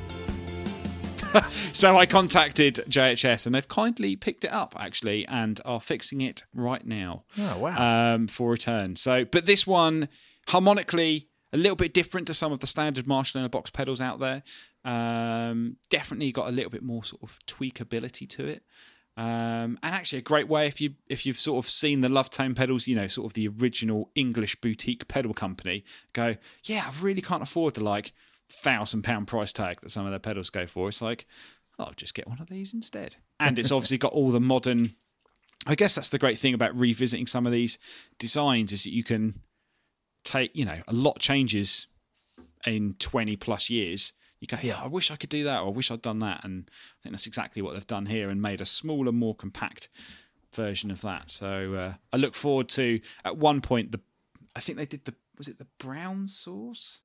So I contacted J H S and they've kindly picked it up actually and are fixing it right now. Oh, wow. Um, for return. So, but this one harmonically a little bit different to some of the standard Marshall in a box pedals out there. Um, definitely got a little bit more sort of tweakability to it. Um, and actually a great way if you if you've sort of seen the Love Tone pedals, you know, sort of the original English boutique pedal company, go, yeah, I really can't afford the like thousand pound price tag that some of their pedals go for. It's like, oh, I'll just get one of these instead. And it's obviously got all the modern, I guess that's the great thing about revisiting some of these designs is that you can take, you know, a lot changes in twenty plus years. You go, yeah, I wish I could do that, or I wish I'd done that. And I think that's exactly what they've done here and made a smaller, more compact version of that. So uh, I look forward to, at one point, the I think they did the, was it the brown sauce?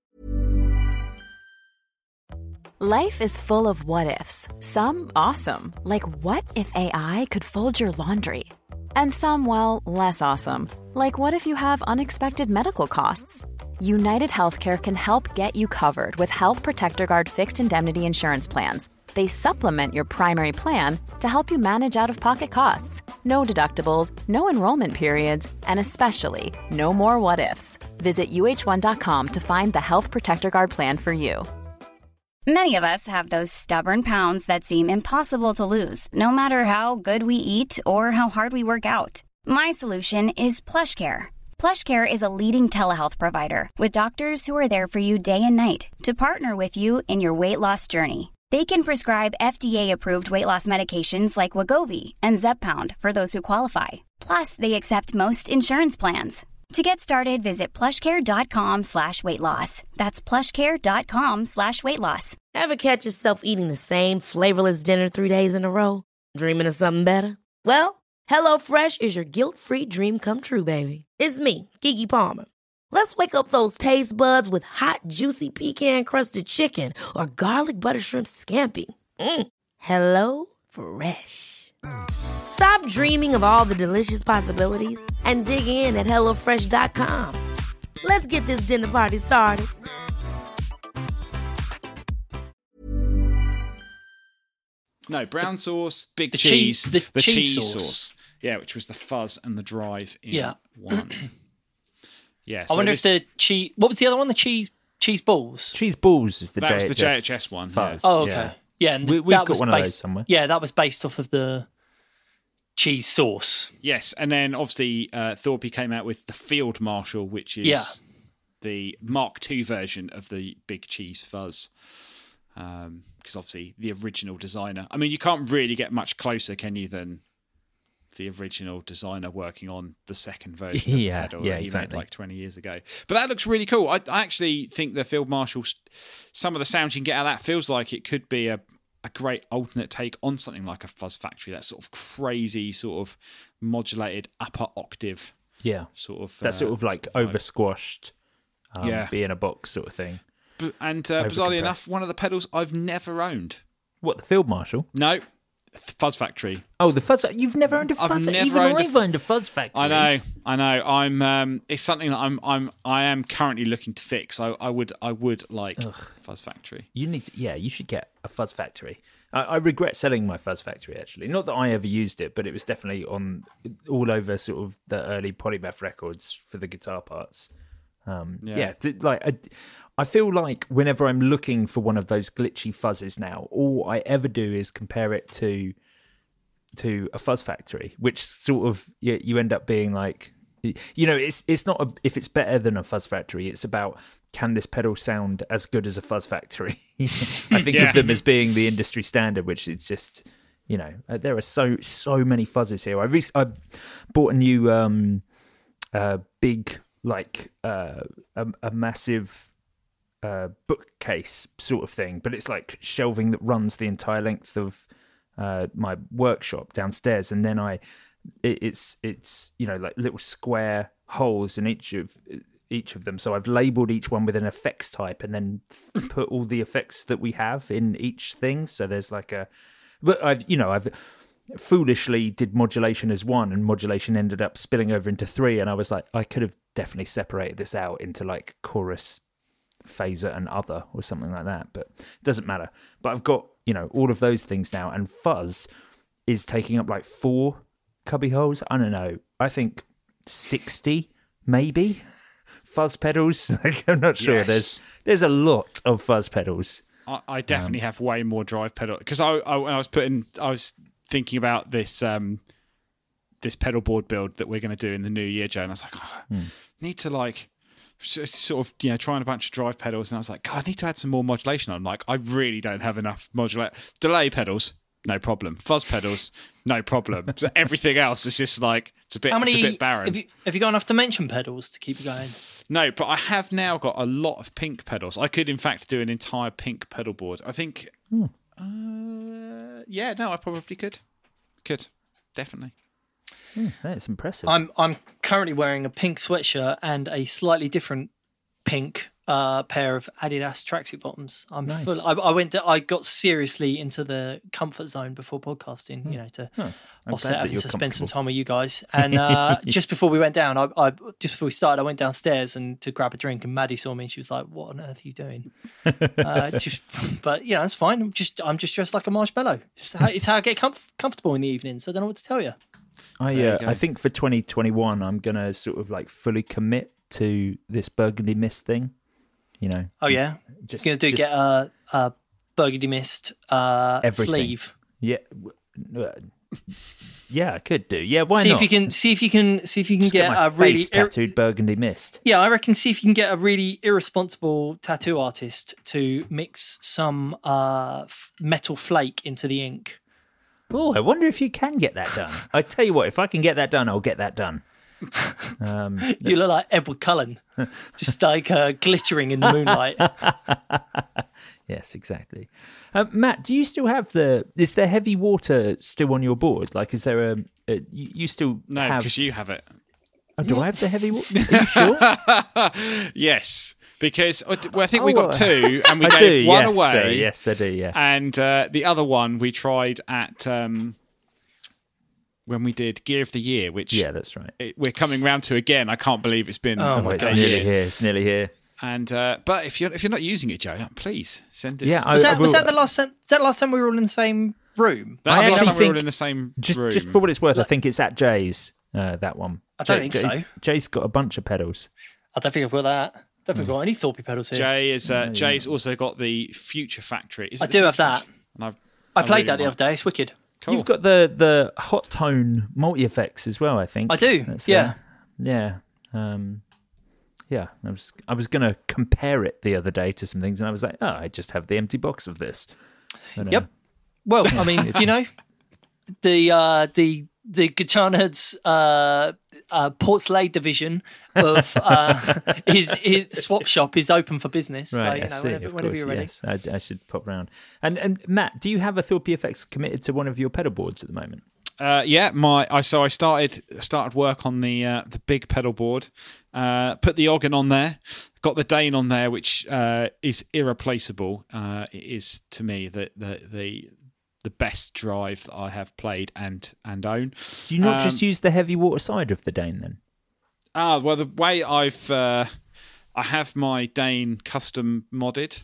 Life is full of what-ifs. Some awesome, like what if A I could fold your laundry? And some, well, less awesome, like what if you have unexpected medical costs? United Healthcare can help get you covered with Health Protector Guard fixed indemnity insurance plans. They supplement your primary plan to help you manage out-of-pocket costs. No deductibles, no enrollment periods, and especially no more what-ifs. Visit U H one dot com to find the Health Protector Guard plan for you. Many of us have those stubborn pounds that seem impossible to lose, no matter how good we eat or how hard we work out. My solution is PlushCare. PlushCare is a leading telehealth provider with doctors who are there for you day and night to partner with you in your weight loss journey. They can prescribe F D A-approved weight loss medications like Wegovy and Zepbound for those who qualify. Plus, they accept most insurance plans. To get started, visit plushcare.com slash weight loss. That's plushcare.com slash weight loss. Ever catch yourself eating the same flavorless dinner three days in a row? Dreaming of something better? Well, HelloFresh is your guilt-free dream come true, baby. It's me, Keke Palmer. Let's wake up those taste buds with hot, juicy pecan-crusted chicken or garlic butter shrimp scampi. Mm. Hello Fresh. Stop dreaming of all the delicious possibilities and dig in at hello fresh dot com. Let's get this dinner party started. No, brown sauce, big the cheese, cheese- the the cheese cheese sauce. sauce. Yeah, which was the fuzz and the drive in Yeah. one. Yeah, I so wonder this- if the cheese. What was the other one? The cheese cheese balls. Cheese balls is the That J was H S the J H S one, Fuzz. Oh, okay. Yeah. Yeah, and We- we've that got was one of those based- somewhere. Yeah, that was based off of the cheese sauce. Yes, and then obviously uh, Thorpe came out with the Field Marshal, which is Yeah. the Mark two version of the Big Cheese Fuzz. Because obviously the original designer. I mean, you can't really get much closer, can you, than the original designer working on the second version of Yeah, the pedal yeah, that he exactly. made like twenty years ago. But that looks really cool. I, I actually think the Field Marshal, some of the sounds you can get out of that feels like it could be a, a great alternate take on something like a Fuzz Factory. That sort of crazy, sort of modulated upper octave. Yeah. Sort of That sort uh, of like sort of vibe. over squashed, um, Yeah. be in a box sort of thing. B- And uh, bizarrely Overcompressed. enough, one of the pedals I've never owned. What, the Field Marshal? No, Fuzz Factory. Oh, the Fuzz. You've never owned a I've Fuzz. never Even owned a I've f- owned a Fuzz Factory. I know, I know. I'm. Um, it's something that I'm. I'm. I am currently looking to fix. I, I would. I would like Fuzz Factory. You need to. Yeah, you should get a Fuzz Factory. I, I regret selling my Fuzz Factory actually. Not that I ever used it, but it was definitely on all over sort of the early Polymath records for the guitar parts. Um, Yeah. yeah, d- like I, I feel like whenever I'm looking for one of those glitchy fuzzes now, all I ever do is compare it to to a Fuzz Factory, which sort of you, you end up being like, you know, it's it's not a, if it's better than a Fuzz Factory. It's about, can this pedal sound as good as a Fuzz Factory? I think Yeah. of them as being the industry standard, which it's just, you know, uh, there are so so many fuzzes here. I rec- I bought a new um, uh, big like uh, a, a massive uh, bookcase sort of thing, but it's like shelving that runs the entire length of uh, my workshop downstairs, and then I it, it's it's you know like little square holes in each of each of them. So I've labeled each one with an effects type, and then put all the effects that we have in each thing. So there's like a, but I've you know I've foolishly did modulation as one, and modulation ended up spilling over into three, and I was like, I could have definitely separated this out into like chorus, phaser, and other, or something like that, but it doesn't matter. But I've got, you know, all of those things now, and fuzz is taking up like four cubby holes. I don't know, I think sixty maybe fuzz pedals. Like, I'm not sure. Yes. There's there's a lot of fuzz pedals. I, I definitely have way more drive pedal because I, I when I was putting I was thinking about this um this pedal board build that we're going to do in the new year, Joe, and I was like, oh, I need to like s- sort of you know trying a bunch of drive pedals, and I was like, God, I need to add some more modulation on. Like, I really don't have enough modulate delay pedals. No problem. Fuzz pedals, no problem. So everything else is just like it's a bit. How many It's a bit barren. have you have you got enough dimension pedals to keep you going? No, but I have now got a lot of pink pedals. I could, in fact, do an entire pink pedal board. I think. Uh, yeah, no, I probably could. Could definitely. That's impressive. I'm I'm currently wearing a pink sweatshirt and a slightly different pink uh, pair of Adidas tracksuit bottoms. I'm Nice. full. I, I went. To, I got seriously into the comfort zone before podcasting. You know, to I'm glad offset that having you're to spend some comfortable. time with you guys. And uh, just before we went down, I, I just before we started, I went downstairs and to grab a drink, and Maddie saw me and she was like, "What on earth are you doing?" uh, just, but you know, it's fine. I'm just I'm just dressed like a marshmallow. It's how, it's how I get comf- comfortable in the evenings. I don't know what to tell you. I There you uh, go. I think for twenty twenty-one, I'm gonna sort of like fully commit to this Burgundy Mist thing. You know. Oh yeah, Just gonna do just get a, a burgundy mist uh, everything. sleeve. Yeah. w- uh, Yeah, I could do. Yeah, why see not? if you can see if you can see if you can Just get my a really face ir- tattooed Burgundy Mist. yeah, I reckon see if you can get a really irresponsible tattoo artist to mix some uh, f- metal flake into the ink. Oh, I wonder if you can get that done. I tell you what, if I can get that done, I'll get that done. Um, You look like Edward Cullen, just like uh, glittering in the moonlight. Yes, exactly. Um, Matt, do you still have the? Is there heavy water still on your board? Like, is there a? a you, you still No, have? because you have it. Oh, do I have the heavy water? Are you sure? Yes, because well, I think we Oh, got two, and we I gave do, one yes, away. sir, yes, I do. Yeah. And uh, the other one we tried at um, when we did Gear of the Year, which Yeah, that's right. it, we're coming round to again. I can't believe it's been Oh oh my It's God. a nearly year. here. It's nearly here. And uh, but if you're if you're not using it, Joe, please send it. Yeah, I- Was that, was will- that the last time? Was that the last time we were all in the same room? That's I the last actually time we were all think- in the same Just, room. just for what it's worth, I think it's at Jay's. Uh, that one. I don't Jay- think Jay- so. Jay's got a bunch of pedals. I don't think I've got that. I don't think I've got any Thorpe pedals here. Jay is uh, Jay's also got the Future Factory. Is it I the do have Future that. Factory? And I've, I I played really that the want- other day. It's wicked. Cool. You've got the the hot tone multi effects as well. I think I do, That's yeah. there. Yeah. Um, yeah. I was I was gonna compare it the other day to some things, and I was like, oh, I just have the empty box of this. But, uh, Yep. Well, I mean, you know, the uh, the the Guitar Nerds uh, uh, Portslade division of uh, his, his swap shop is open for business. Right, so I you know, see, whenever, of whenever course, you're ready. yes. I, I should pop round. And and Matt, do you have a Thorpe F X committed to one of your pedal boards at the moment? Uh, yeah, my I so I started started work on the uh, the big pedal board. Uh, put the Ogden on there. Got the Dane on there, which uh, is irreplaceable. Uh, it is to me the the the the best drive that I have played and and own. Do you not Um, just use the heavy water side of the Dane then? Ah, well, the way I've uh, I have my Dane custom modded.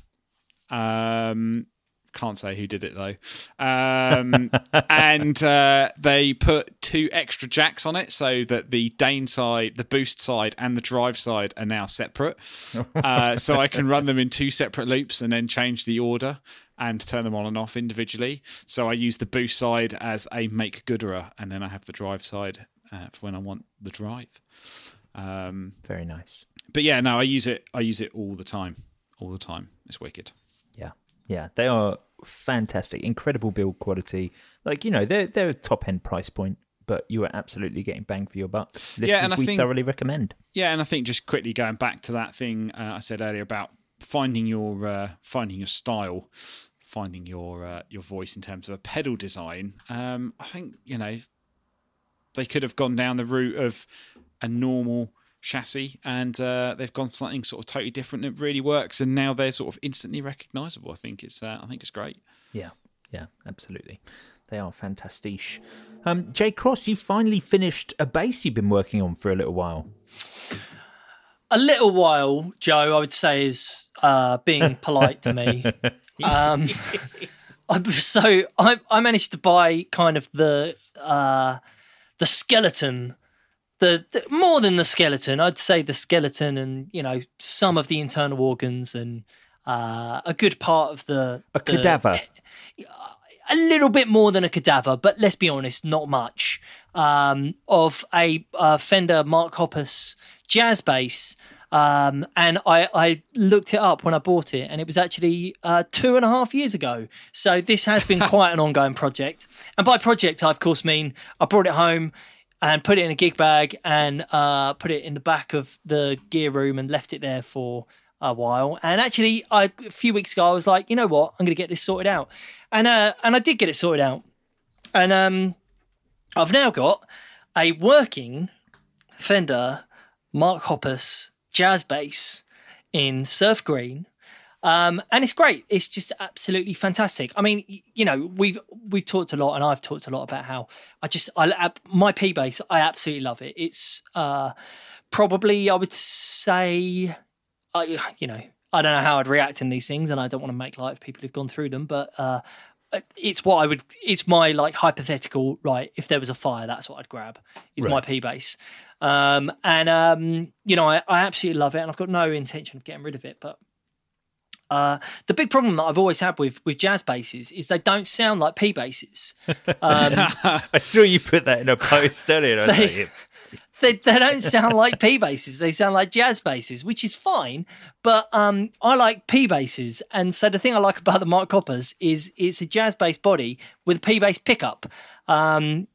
Um, can't say who did it though. Um, and uh, they put two extra jacks on it so that the Dane side, the boost side, and the drive side are now separate. Uh, so I can run them in two separate loops and then change the order and turn them on and off individually. So I use the boost side as a make gooderer, and then I have the drive side uh, for when I want the drive. Um, Very nice. but yeah, no, I use it. I use it all the time, all the time. It's wicked. Yeah, yeah, they are fantastic, incredible build quality. Like you know, they're they're a top end price point, but you are absolutely getting bang for your buck. Listeners, Yeah, and I we think- thoroughly recommend. Yeah, and I think just quickly going back to that thing uh, I said earlier about finding your uh, finding your style, finding your uh, your voice in terms of a pedal design. Um, I think you know they could have gone down the route of a normal chassis, and uh, they've gone for something sort of totally different that really works, and now they're sort of instantly recognisable. I think it's uh, I think it's great. Yeah, yeah, absolutely. They are fantastic. Um, Jay Cross, you finally finished a bass you've been working on for a little while. A little while, Joe, I would say, is uh, being polite to me. Um, I'm so I, I managed to buy kind of the uh, the skeleton, the, the more than the skeleton. I'd say the skeleton, and you know some of the internal organs, and uh, a good part of the A the- cadaver. a little bit more than a cadaver, but let's be honest, not much. Um, of a uh, Fender Mark Hoppus jazz bass. Um, and I, I looked it up when I bought it, and it was actually uh, two and a half years ago. So this has been quite an ongoing project. And by project, I of course mean I brought it home and put it in a gig bag and uh, put it in the back of the gear room and left it there for a while. And actually, I, a few weeks ago, I was like, you know what, I'm going to get this sorted out. And uh, and I did get it sorted out. And um, I've now got a working Fender Mark Hoppus jazz bass in surf green, um, and it's great. It's just absolutely fantastic. I mean, y- you know, we've we've talked a lot, and I've talked a lot about how I just I my P bass. I absolutely love it. It's uh, probably I would say, I you know, I don't know how I'd react in these things, and I don't want to make light of people who've gone through them, but uh, it's what I would. It's my like hypothetical. Right, if there was a fire, that's what I'd grab. Is my Right. P bass. Um, and, um, you know, I, I absolutely love it, and I've got no intention of getting rid of it. But uh, the big problem that I've always had with, with jazz basses is they don't sound like P basses. Um, I saw you put that in a post earlier. And I was They- like, they, they don't sound like P basses. They sound like jazz basses, which is fine. But um, I like P basses. And so the thing I like about the Mark Hoppus is it's a jazz bass body with a P bass pickup. Um,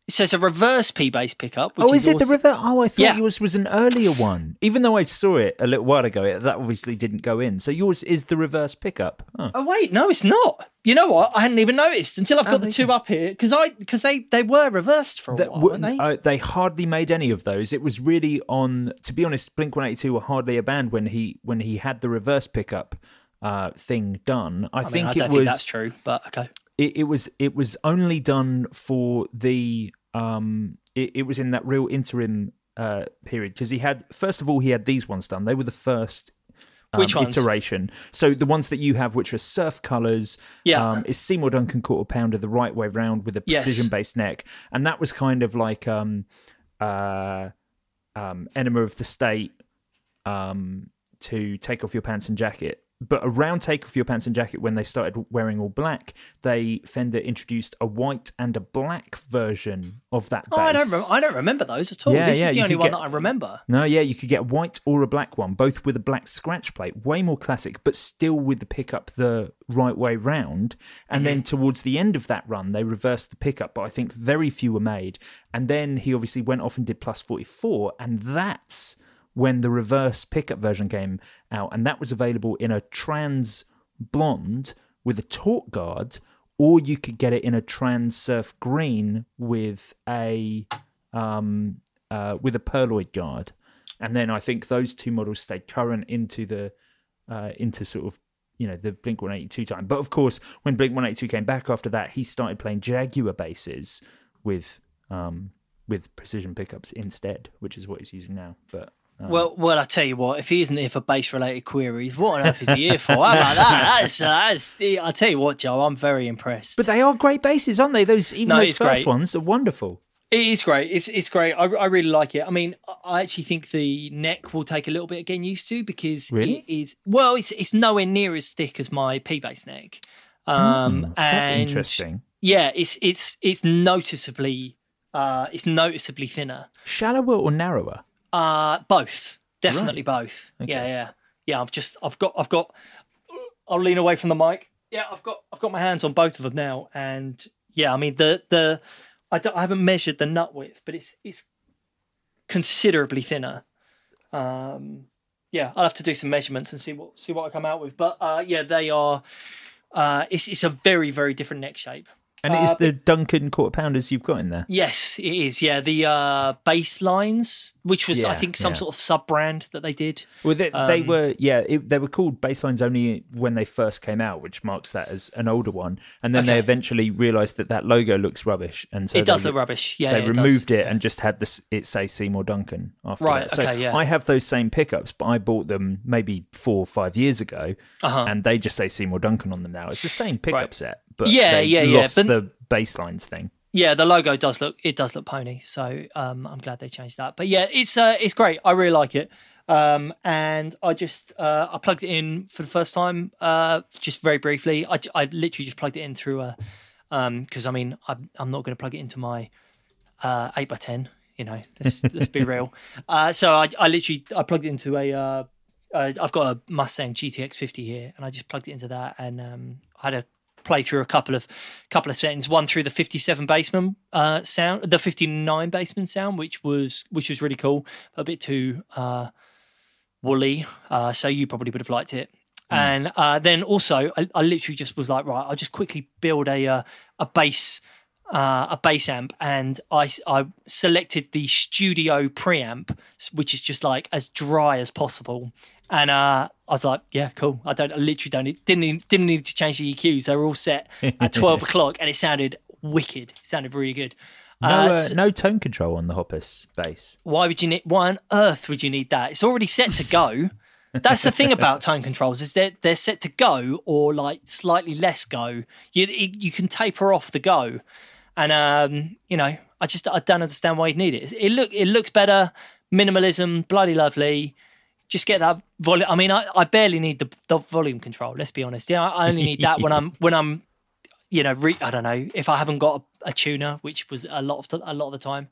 So it's a reverse P-bass pickup. Which Oh, is, is it also, the reverse? Oh, I thought Yeah. yours was an earlier one. Even though I saw it a little while ago, it, that obviously didn't go in. So yours is the reverse pickup. Oh. Oh wait, no, it's not. You know what? I hadn't even noticed until I've got Oh, the they two can- up here because I because they, they were reversed for a That while, wouldn't- weren't they? uh, they hardly made any of those. It was really on. To be honest, Blink one eighty-two were hardly a band when he when he had the reverse pickup uh, thing done. I, I think mean, I it don't was. think that's true, but okay. It, it was. It was only done for the. Um, it, it was in that real interim uh, period because he had. First of all, he had these ones done. They were the first. Um, Which ones? iteration? So the ones that you have, which are surf colours, Yeah. um, is Seymour Duncan quarter pounder the right way round with a Yes. precision based neck, and that was kind of like um, uh, um, Enema of the State um, to Take Off Your Pants and Jacket. But around Take Off Your Pants and Jacket, when they started wearing all black, they Fender introduced a white and a black version of that bass. Oh, I don't. Re- I don't remember those at all. Yeah, this yeah, is the you only could one get- that I remember. No, yeah, you could get a white or a black one, both with a black scratch plate, way more classic, but still with the pickup the right way round. And Mm-hmm. then towards the end of that run, they reversed the pickup, but I think very few were made. And then he obviously went off and did Plus forty-four, and that's when the reverse pickup version came out, and that was available in a trans blonde with a torque guard, or you could get it in a trans surf green with a um, uh, with a perloid guard. And then I think those two models stayed current into the uh, into sort of you know the Blink one eighty-two time. But of course, when Blink one eighty-two came back after that, he started playing Jaguar basses with um, with precision pickups instead, which is what he's using now. But Um, Well, well, I tell you what. If he isn't here for bass-related queries, what on earth is he here for? How about that? That's, uh, that's. I tell you what, Joe. I'm very impressed. But they are great basses, aren't they? Those even No, those it's first great. ones are wonderful. It is great. It's it's great. I, I really like it. I mean, I actually think the neck will take a little bit of getting used to because Really? it is well, it's it's nowhere near as thick as my P-bass neck. Um, That's and interesting. Yeah, it's it's it's noticeably uh, it's noticeably thinner. Shallower or narrower? Uh, both, definitely both. Yeah, yeah, yeah. I've just I've got I've got. I'll lean away from the mic. Yeah, I've got I've got my hands on both of them now, and yeah, I mean the the. I, don't, I haven't measured the nut width, but it's it's considerably thinner. Um, yeah, I'll have to do some measurements and see what see what I come out with. But uh, yeah, they are. Uh, it's it's a very very different neck shape. And it is Uh, the Duncan quarter pounders you've got in there. Yes, it is. Yeah, the uh, bass lines, which was I Yeah, think some yeah. sort of sub brand that they did. Well, they, they Um, were, yeah, it, they were called basslines only when they first came out, which marks that as an older one. And then they Okay. eventually realised that that logo looks rubbish, and so It does they, look rubbish. Yeah, they yeah, it removed does. it and just had this it say Seymour Duncan after Right, that. So okay, yeah. I have those same pickups, but I bought them maybe four or five years ago, Uh-huh. and they just say Seymour Duncan on them now. It's the same pickup Right. set, but Yeah, they yeah, yeah, lost but- the basslines thing. Yeah, the logo does look it does look pony, so um, I'm glad they changed that. But yeah, it's uh, it's great. I really like it, um, and I just uh, I plugged it in for the first time, uh, just very briefly. I, I literally just plugged it in through a because I mean I'm I'm not going to plug it into my uh, eight by ten. You know, let's let's be real. Uh, so I I literally I plugged it into a uh, uh, I've got a Mustang G T X fifty here, and I just plugged it into that, and um, I had a play through a couple of couple of settings. One through the fifty-seven bassman uh, sound, the fifty-nine bassman sound, which was which was really cool. A bit too uh, woolly, uh, so you probably would have liked it. And uh, then also, I, I literally just was like, right, I'll just quickly build a uh, a bass uh, a bass amp, and I I selected the Studio preamp, which is just like as dry as possible. And uh, I was like, yeah, cool. I don't, I literally don't need, didn't need, didn't need to change the E Qs. They were all set at twelve o'clock, and it sounded wicked. It sounded really good. No, Uh, uh, s- no tone control on the Hoppus bass. why would you need? Why on earth would you need that? It's already set to go. That's the thing about tone controls is that they're set to go or like slightly less go. You you can taper off the go, and um, you know, I just I don't understand why you'd need it. It look it looks better, minimalism, bloody lovely. Just get that volume. I mean, I, I barely need the, the volume control. Let's be honest. Yeah, I only need that when I'm when I'm, you know, re, I don't know if I haven't got a, a tuner, which was a lot of the, a lot of the time.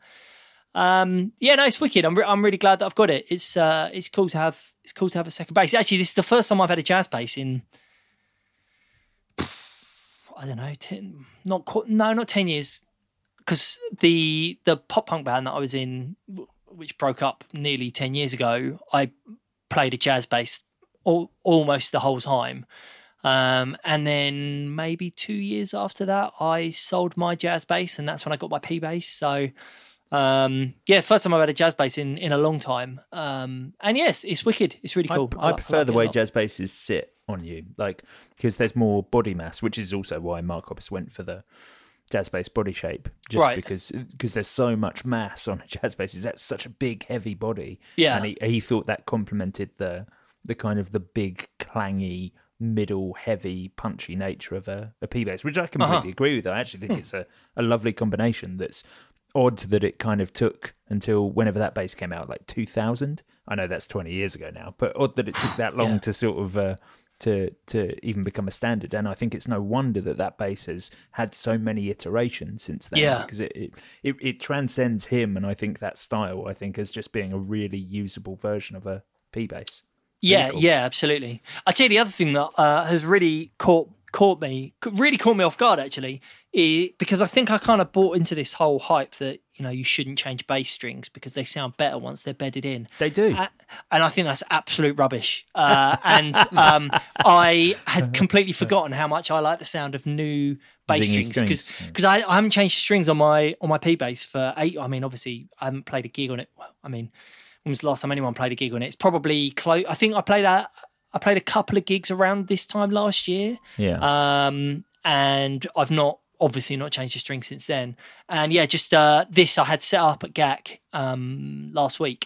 Um, yeah, no, it's wicked. I'm re- I'm really glad that I've got it. It's uh, it's cool to have it's cool to have a second bass. Actually, this is the first time I've had a jazz bass in. I don't know, ten, not qu- no, not ten years. because the the pop punk band that I was in, which broke up nearly ten years ago, I played a jazz bass all, almost the whole time. Um, and then maybe two years after that, I sold my jazz bass, and that's when I got my P bass. So, um, yeah, first time I've had a jazz bass in, in a long time. Um, and yes, it's wicked. It's really cool. I, I, I prefer I like the it a way lot. jazz basses sit on you, like because there's more body mass, which is also why Mark Hoppus went for the jazz bass body shape, just Right. because because there's so much mass on a jazz bass. That's such a big, heavy body. Yeah. and he, he thought that complemented the the kind of the big, clangy, middle, heavy, punchy nature of a, a P bass, which I completely Uh-huh. agree with. I actually think it's a, a lovely combination. That's odd that it kind of took until whenever that bass came out, like two thousand. I know that's twenty years ago now, but odd that it took that long Yeah. to sort of uh, to to even become a standard. And I think it's no wonder that that bass has had so many iterations since then. Yeah. because it, it it it transcends him, and I think that style, I think, as just being a really usable version of a P bass. Yeah, cool. yeah, absolutely. I tell you the other thing that uh, has really caught caught me, really caught me off guard actually, is because I think I kind of bought into this whole hype that you know you shouldn't change bass strings because they sound better once they're bedded in. They do. Uh, and I think that's absolute rubbish. Uh, and um, I had completely forgotten how much I like the sound of new bass Zingy strings because strings, because I, I haven't changed the strings on my on my P bass for eight. I mean, obviously, I haven't played a gig on it. Well, I mean, when was the last time anyone played a gig on it? It's probably close. I think I played a I played a couple of gigs around this time last year. Yeah. Um, and I've not obviously not changed the string since then. And yeah, just uh, this I had set up at G A C um, last week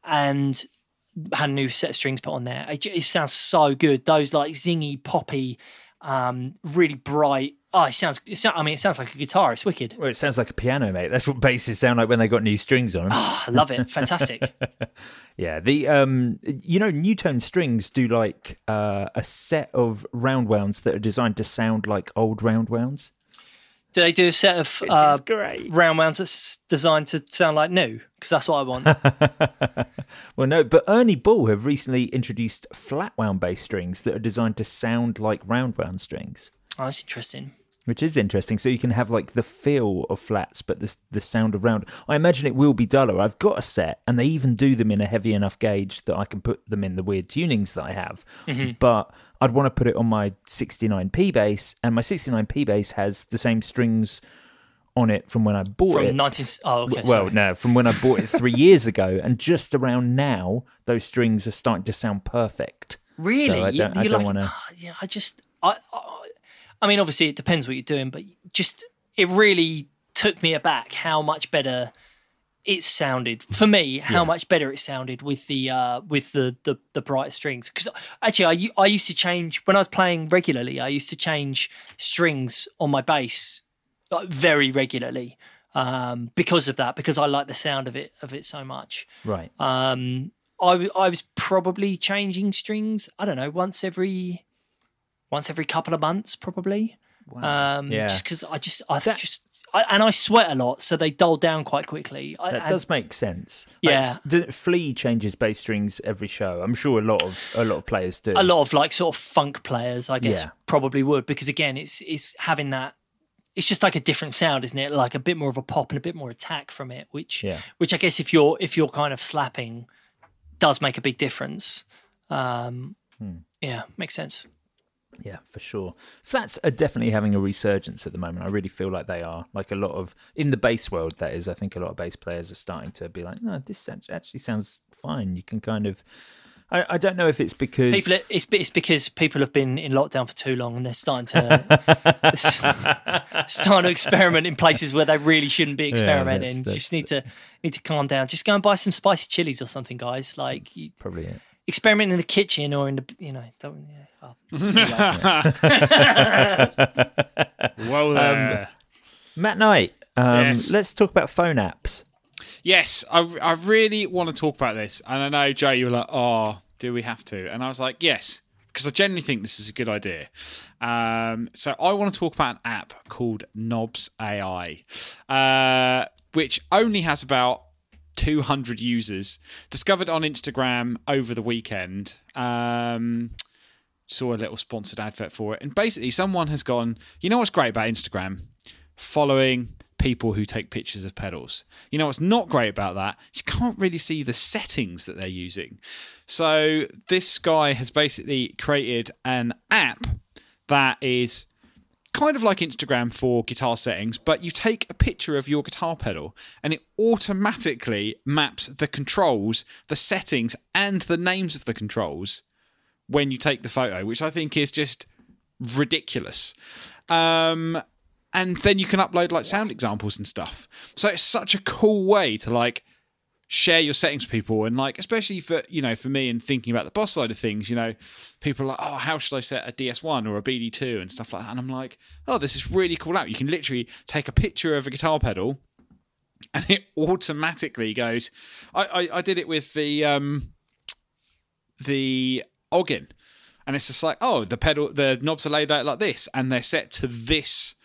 and had a new set of strings put on there. It, it sounds so good. Those like zingy, poppy, um, really bright. Oh, it sounds, it sounds. I mean, it sounds like a guitar. It's wicked. Well, it sounds like a piano, mate. That's what basses sound like when they got new strings on them. Oh, I love it. Fantastic. Yeah, the um, you know, Newtone strings do like uh, a set of round wounds that are designed to sound like old round wounds. Do they do a set of It's, uh, it's great. round wounds that's designed to sound like new? Because that's what I want. Well, no, but Ernie Ball have recently introduced flat wound bass strings that are designed to sound like round wound strings, Oh, that's interesting. which is interesting. So you can have like the feel of flats, but the the sound of round. I imagine it will be duller. I've got a set, and they even do them in a heavy enough gauge that I can put them in the weird tunings that I have. Mm-hmm. But I'd want to put it on my sixty-nine P bass, and my sixty-nine P bass has the same strings on it from when I bought From it. nineteen. Oh, okay. well, sorry. no, from when I bought it three years ago, and just around now, those strings are starting to sound perfect. Really? So I You- don't, I you're don't like, want to. "Ah, yeah, I just, I, I, I mean, obviously it depends what you're doing, but just it really took me aback how much better it sounded for me. How Yeah. much better it sounded with the uh, with the the, the brighter strings. Because actually, I u- I used to change when I was playing regularly. I used to change strings on my bass like, very regularly um, because of that. Because I like the sound of it of it so much. Right. Um, I, w- I was probably changing strings. I don't know, once every once every couple of months, probably. Um, Yeah. Just because I just I just I, and I sweat a lot, so they dull down quite quickly. I, That and- does make sense. Like, Yeah. s- do- Flea changes bass strings every show. I'm sure a lot of a lot of players do. a lot of like sort of funk players, I guess, Yeah. probably would because again, it's it's having that. It's just like a different sound, isn't it? Like a bit more of a pop and a bit more attack from it, which Yeah. which I guess if you're if you're kind of slapping, does make a big difference. Um, Hmm. Yeah, makes sense. Yeah, for sure. Flats are definitely having a resurgence at the moment. I really feel like they are. Like a lot of, in the bass world, that is, I think a lot of bass players are starting to be like, no, this act- actually sounds fine. You can kind of, I, I don't know if it's because. People, it's, it's because people have been in lockdown for too long and they're starting to starting to experiment in places where they really shouldn't be experimenting. that's- that's- just need to need to calm down. Just go and buy some spicy chilies or something, guys. Like you, Probably it. experiment in the kitchen or in the you know. Don't, yeah, oh, anyway. Well, there. Matt Knight, um, Yes. let's talk about phone apps. Yes, I, I really want to talk about this. And I know, Jay, you were like, oh, do we have to? And I was like, yes, because I genuinely think this is a good idea. Um, so I want to talk about an app called Knobs A I, uh, which only has about two hundred users. Discovered on Instagram over the weekend. Um, saw a little sponsored advert for it. And basically, someone has gone, you know what's great about Instagram? Following people who take pictures of pedals. You know what's not great about that? You can't really see the settings that they're using. So this guy has basically created an app that is kind of like Instagram for guitar settings, but you take a picture of your guitar pedal and it automatically maps the controls, the settings, and the names of the controls when you take the photo, which I think is just ridiculous. Um, and then you can upload like sound examples and stuff. So it's such a cool way to like share your settings with people, and like especially for you know for me and thinking about the boss side of things, you know, people are like, oh, how should I set a D S one or a B D two and stuff like that, and I'm like, oh, this is really cool app. You can literally take a picture of a guitar pedal and it automatically goes. I I, I did it with the um the Ogin, and it's just like, oh, the pedal, the knobs are laid out like this, and they're set to this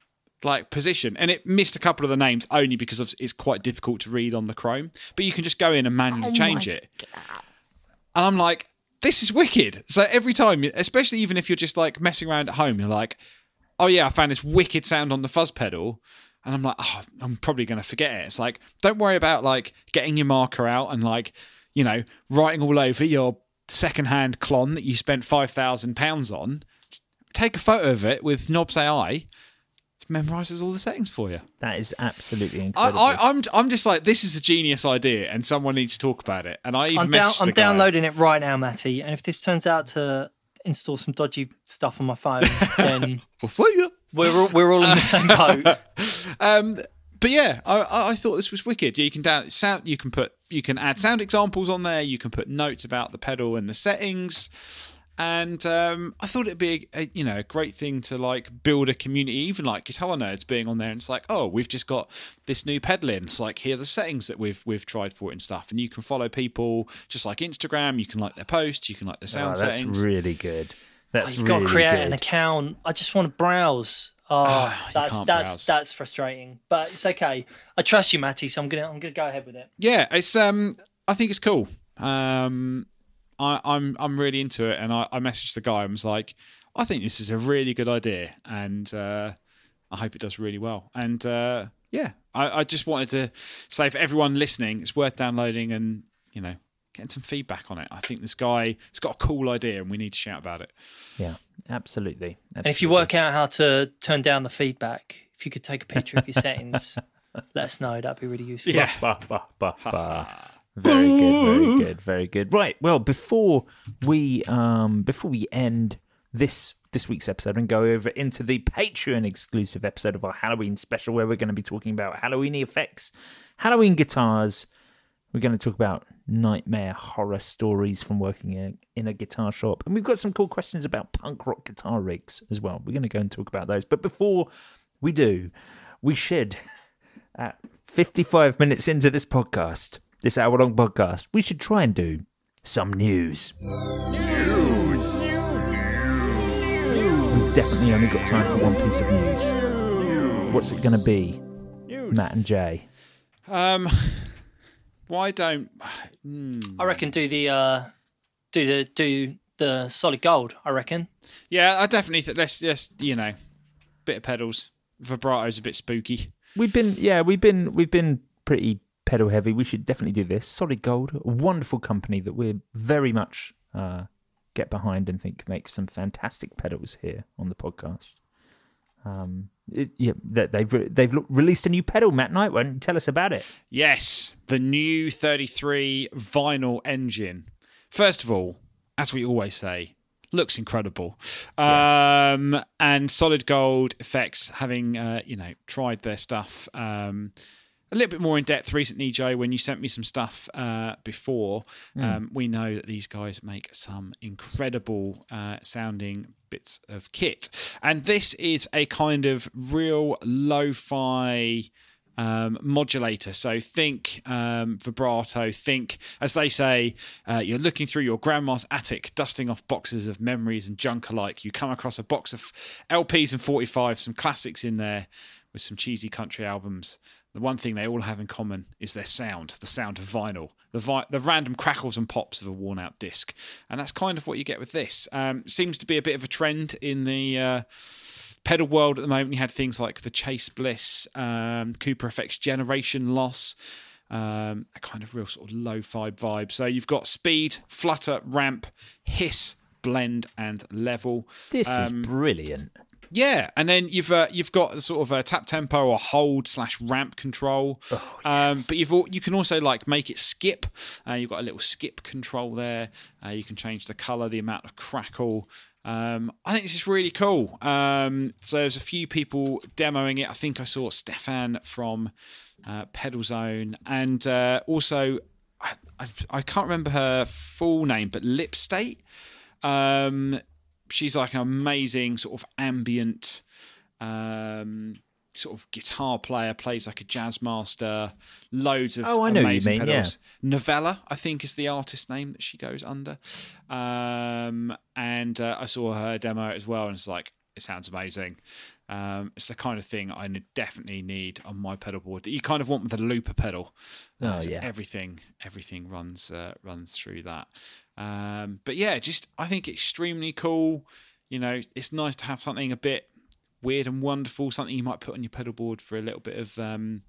like position, and it missed a couple of the names only because of, it's quite difficult to read on the Chrome, but you can just go in and manually oh change it. God. And I'm like, this is wicked. So every time, especially even if you're just like messing around at home, you're like, oh yeah, I found this wicked sound on the fuzz pedal, and I'm like, oh, I'm probably going to forget it. It's like, don't worry about like getting your marker out and like, you know, writing all over your secondhand clon that you spent five thousand pounds on. Take a photo of it with Knobs A I. Memorises all the settings for you. That is absolutely incredible. I, I, I'm I'm just like, this is a genius idea, and someone needs to talk about it. And I even I'm, down, messaged I'm the guy. downloading it right now, Matty. And if this turns out to install some dodgy stuff on my phone, then we'll see you. We're all, we're all in the same boat. um, but yeah, I, I thought this was wicked. You can down sound. You can put. You can add sound examples on there. You can put notes about the pedal and the settings. And um, I thought it'd be a, a, you know a great thing to like build a community, even like guitar nerds being on there. And it's like, oh, we've just got this new pedal in. It's like, here are the settings that we've we've tried for it and stuff. And you can follow people just like Instagram. You can like their posts. You can like their sound oh, that's settings. That's really good. That's oh, you've really got to create good. an account. I just want to browse. Oh, oh that's that's browse. that's frustrating. But it's okay. I trust you, Matty. So I'm gonna I'm gonna go ahead with it. Yeah, it's um, I think it's cool. Um. I, I'm I'm really into it, and I, I messaged the guy and was like, I think this is a really good idea, and uh, I hope it does really well. And uh, yeah, I, I just wanted to say for everyone listening, it's worth downloading and you know getting some feedback on it. I think this guy has got a cool idea, and we need to shout about it. Yeah, absolutely. absolutely. And if you work out how to turn down the feedback, if you could take a picture of your settings, let us know. That'd be really useful. Yeah. Bah, bah, bah, bah. Very good, very good, very good. Right, well, before we um before we end this this week's episode and go over into the Patreon exclusive episode of our Halloween special, where we're going to be talking about Halloween effects, Halloween guitars. We're going to talk about nightmare horror stories from working in, in a guitar shop, and we've got some cool questions about punk rock guitar rigs as well. We're going to go and talk about those, but before we do, we should at fifty-five minutes into this podcast. This hour-long podcast, we should try and do some news. News! We've definitely only got time for one piece of news. What's it going to be, Matt and Jay? Um, why don't... Hmm. I reckon do the, uh, do the do the solid gold, I reckon. Yeah, I definitely think let's just, you know, bit of pedals. Vibrato's a bit spooky. We've been, yeah, we've been, we've been pretty... pedal heavy. We should definitely do this. Solid Gold, a wonderful company that we very much uh, get behind and think makes some fantastic pedals here on the podcast. Um, it, yeah, they've they've released a new pedal, Matt Knight. Why don't you tell us about it? Yes, the new thirty-three vinyl engine. First of all, as we always say, looks incredible. Yeah. Um, and Solid Gold Effects, having uh, you know tried their stuff. Um, A little bit more in depth recently, Joe, when you sent me some stuff uh, before. Mm. Um, we know that these guys make some incredible uh, sounding bits of kit. And this is a kind of real lo-fi um, modulator. So think um, vibrato, think, as they say, uh, you're looking through your grandma's attic, dusting off boxes of memories and junk alike. You come across a box of L Ps and forty-fives, some classics in there with some cheesy country albums. The one thing they all have in common is their sound, the sound of vinyl, the vi- the random crackles and pops of a worn-out disc. And that's kind of what you get with this. Um, seems to be a bit of a trend in the uh, Pedal World at the moment, you had things like the Chase Bliss, um, Cooper Effects Generation Loss, um, a kind of real sort of lo-fi vibe. So you've got speed, flutter, ramp, hiss, blend, and level. This um, is brilliant. Yeah, and then you've uh, you've got sort of a tap tempo or hold slash ramp control, oh, yes. um, but you've all, you can also like make it skip. Uh, you've got a little skip control there. Uh, you can change the color, the amount of crackle. Um, I think this is really cool. Um, so there's a few people demoing it. I think I saw Stefan from uh, Pedal Zone, and uh, also I, I I can't remember her full name, but Lip State. Um, She's like an amazing sort of ambient um, sort of guitar player, plays like a jazz master, loads of oh, I know amazing you mean, pedals. Yeah. Novella, I think, is the artist name that she goes under. Um, and uh, I saw her demo as well, and it's like, it sounds amazing. Um, it's the kind of thing I definitely need on my pedal board that you kind of want with a looper pedal. Oh, uh, so yeah. Everything, everything runs uh, runs through that. Um, but yeah, just I think extremely cool. You know, it's nice to have something a bit weird and wonderful, something you might put on your pedal board for a little bit of, um,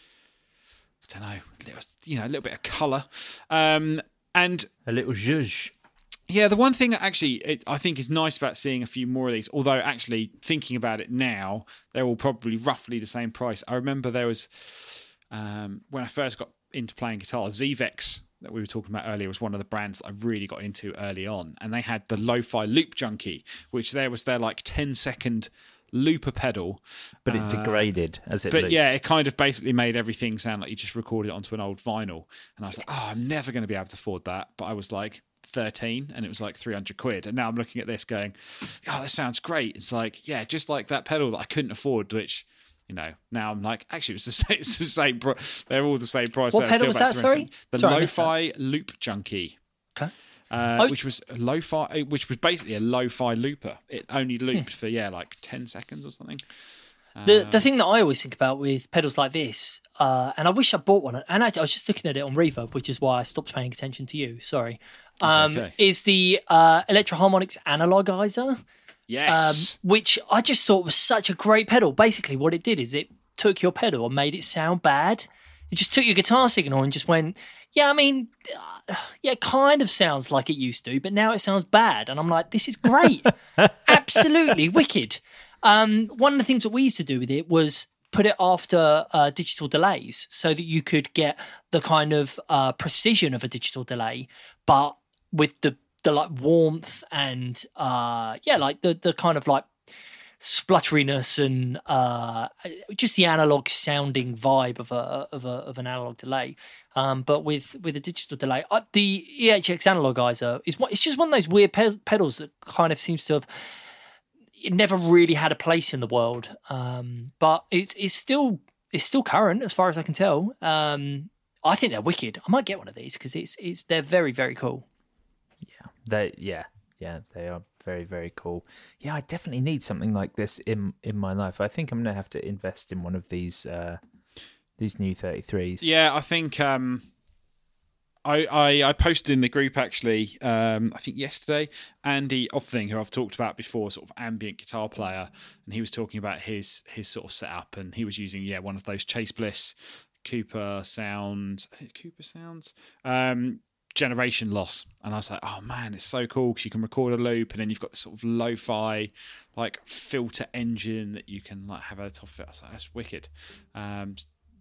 I don't know, little, you know, a little bit of colour. Um, and a little zhuzh. Yeah, the one thing that actually it, I think is nice about seeing a few more of these, although actually thinking about it now, they're all probably roughly the same price. I remember there was, um, when I first got into playing guitar, Zevex, that we were talking about earlier, was one of the brands that I really got into early on. And they had the Lo-Fi Loop Junkie, which there was their like ten second looper pedal. But it uh, degraded as it But looped. yeah, it kind of basically made everything sound like you just recorded it onto an old vinyl. And I was like, oh, I'm never going to be able to afford that. But I was like thirteen and it was like three hundred quid. And now I'm looking at this going, oh, that sounds great. It's like, yeah, just like that pedal that I couldn't afford, which... You know, now I'm like, actually, it's the same. It's the same. Pro- they're all the same price. What They're pedal still was about that? three Sorry, hundred. The sorry, I missed Lo-Fi Loop Junkie. Okay. Uh, Oh. Which was a lo-fi, which was basically a lo-fi looper. It only looped for yeah, like ten seconds or something. The Uh, the thing that I always think about with pedals like this, uh, and I wish I bought one, and actually I was just looking at it on Reverb, which is why I stopped paying attention to you. Sorry, um, okay. is the uh, Electro Harmonix Analogizer, yes, um, which I just thought was such a great pedal. Basically, what it did is it took your pedal and made it sound bad. It just took your guitar signal and just went, yeah, I mean, uh, yeah, it kind of sounds like it used to, but now it sounds bad. And I'm like, this is great. Absolutely wicked. Um, one of the things that we used to do with it was put it after uh, digital delays so that you could get the kind of uh, precision of a digital delay, but with the, the like warmth and, uh, yeah, like the, the kind of like, splutteriness and uh, just the analog sounding vibe of a of a of an analog delay, um, but with with a digital delay. Uh, the E H X Analogizer is what it's just one of those weird pe- pedals that kind of seems to have it never really had a place in the world, um, but it's it's still it's still current as far as I can tell. Um, I think they're wicked. I might get one of these because it's it's they're very very cool. Yeah, they yeah yeah they are. Very, very cool. Yeah, I definitely need something like this in in my life. I think I'm gonna have to invest in one of these uh, these new thirty-threes. yeah. I think um, I, I I posted in the group actually. Um, I think yesterday, Andy Offling, who I've talked about before, sort of ambient guitar player, and he was talking about his his sort of setup, and he was using yeah one of those Chase Bliss Cooper Sounds, I think Cooper Sounds. Um, Generation Loss, and I was like, oh man, it's so cool because you can record a loop and then you've got this sort of lo-fi like filter engine that you can like have at the top of it. I was like, that's wicked. Um,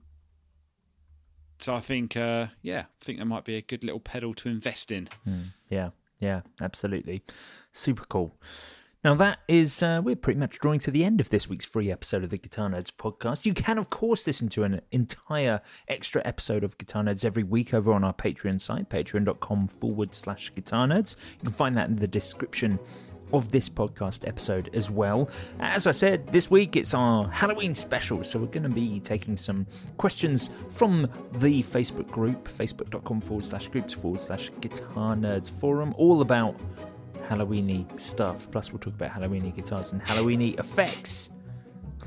so I think uh, yeah I think there might be a good little pedal to invest in. Mm, yeah, yeah, absolutely. Super cool. Now that is, uh, we're pretty much drawing to the end of this week's free episode of the Guitar Nerds podcast. You can, of course, listen to an entire extra episode of Guitar Nerds every week over on our Patreon site, patreon.com forward slash Guitar Nerds. You can find that in the description of this podcast episode as well. As I said, this week it's our Halloween special, so we're going to be taking some questions from the Facebook group, facebook.com forward slash groups forward slash Guitar Nerds forum, all about Halloweeny stuff. Plus we'll talk about Halloweeny guitars and Halloweeny effects.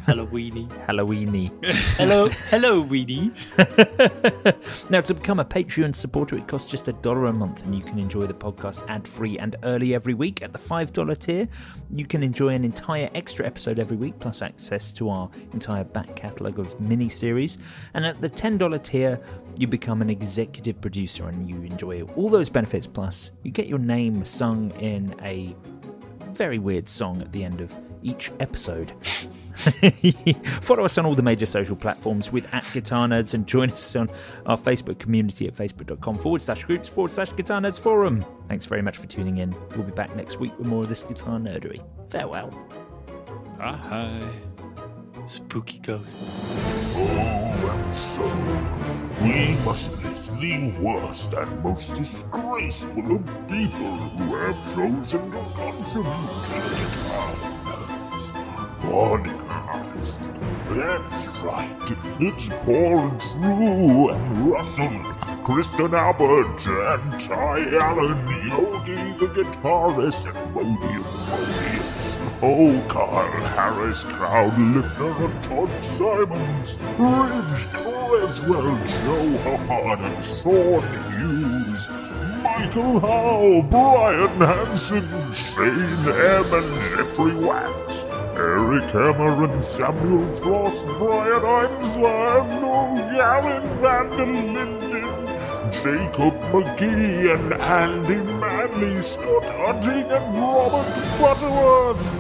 Halloweeny. Halloweeny. Hello, hello, Weedy. Now, to become a Patreon supporter, it costs just a dollar a month, and you can enjoy the podcast ad-free and early every week. At the five dollar tier, you can enjoy an entire extra episode every week, plus access to our entire back catalogue of mini-series. And at the ten dollar tier, you become an executive producer, and you enjoy all those benefits, plus you get your name sung in a very weird song at the end of each episode. Follow us on all the major social platforms with at Guitar Nerds, and join us on our Facebook community at facebook.com forward slash groups forward slash Guitar Nerds Forum. Thanks very much for tuning in. We'll be back next week with more of this guitar nerdery. Farewell. Bye. Spooky ghost. Oh, and so we must list the worst and most disgraceful of people who have chosen to contribute to the Guitar Nerds podcast. That's right, it's Paul Drew and Russell, Kristen Albert and Ty Allen, Yogi the guitarist, and Modium Modius. Oh, Carl Harris, Crowd Lifter, and Todd Simons, Ridge Creswell, Joe Hubbard, and Sean Hughes, Michael Howe, Brian Hansen, Shane M, and Jeffrey Wax, Eric Cameron, Samuel Frost, Brian Einsler, Noel Gallon, Randall Linden, Jacob McGee, and Andy Manley, Scott Hunting, and Robert Butterworth.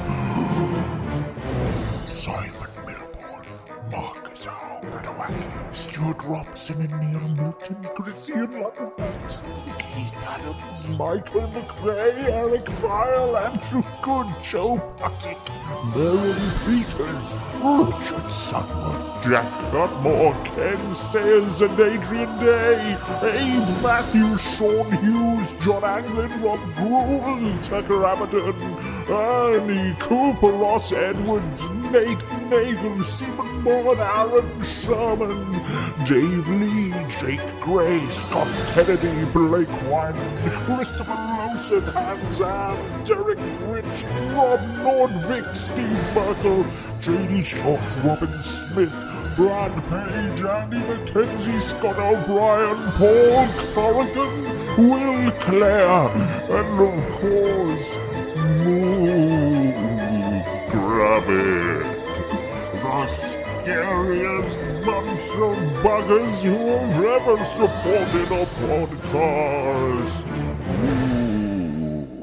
Simon Milborn, Marcus Howe, Padawaki, Stuart Robson, and Neil Milton, Christian Lutterfax, Keith Adams, Michael McVeigh, Eric File, Andrew Good, Joe Puttick, Merrill Peters, Richard Sunworth, Jack Cutmore, Ken Sayers, and Adrian Day, Abe Matthews, Sean Hughes, John Anglin, Rob Gruel, Tucker Aberton, Ernie Cooper, Ross Edwards, Nate Nagel, Stephen Moore, Aaron Sherman, Dave Lee, Jake Gray, Scott Kennedy, Blake Wyman, Christopher Lowson, HansAms, Derek Rich, Rob Nordvik, Steve Merkel, J D Short, Robin Smith, Brad Page, Andy McKenzie, Scott O'Brien, Paul Corrigan, Will Clare, and of course, Moo Grabbit. The scariest bunch of buggers who have ever supported a podcast. Ooh.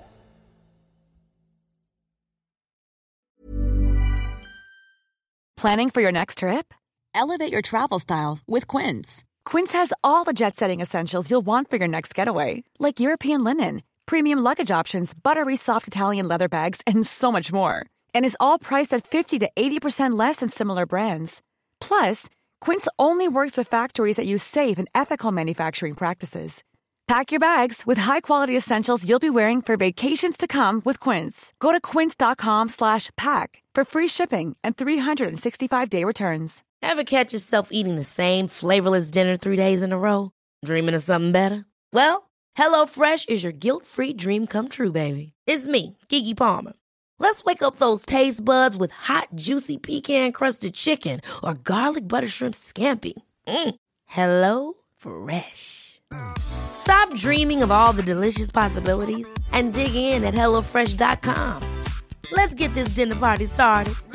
Planning for your next trip? Elevate your travel style with Quince. Quince has all the jet-setting essentials you'll want for your next getaway, like European linen, premium luggage options, buttery soft Italian leather bags, and so much more. And is all priced at fifty to eighty percent less than similar brands. Plus, Quince only works with factories that use safe and ethical manufacturing practices. Pack your bags with high-quality essentials you'll be wearing for vacations to come with Quince. Go to quince.com slash pack for free shipping and three sixty-five day returns. Ever catch yourself eating the same flavorless dinner three days in a row? Dreaming of something better? Well, HelloFresh is your guilt-free dream come true, baby. It's me, Keke Palmer. Let's wake up those taste buds with hot, juicy pecan-crusted chicken or garlic butter shrimp scampi. Mm. Hello Fresh. Stop dreaming of all the delicious possibilities and dig in at hello fresh dot com. Let's get this dinner party started.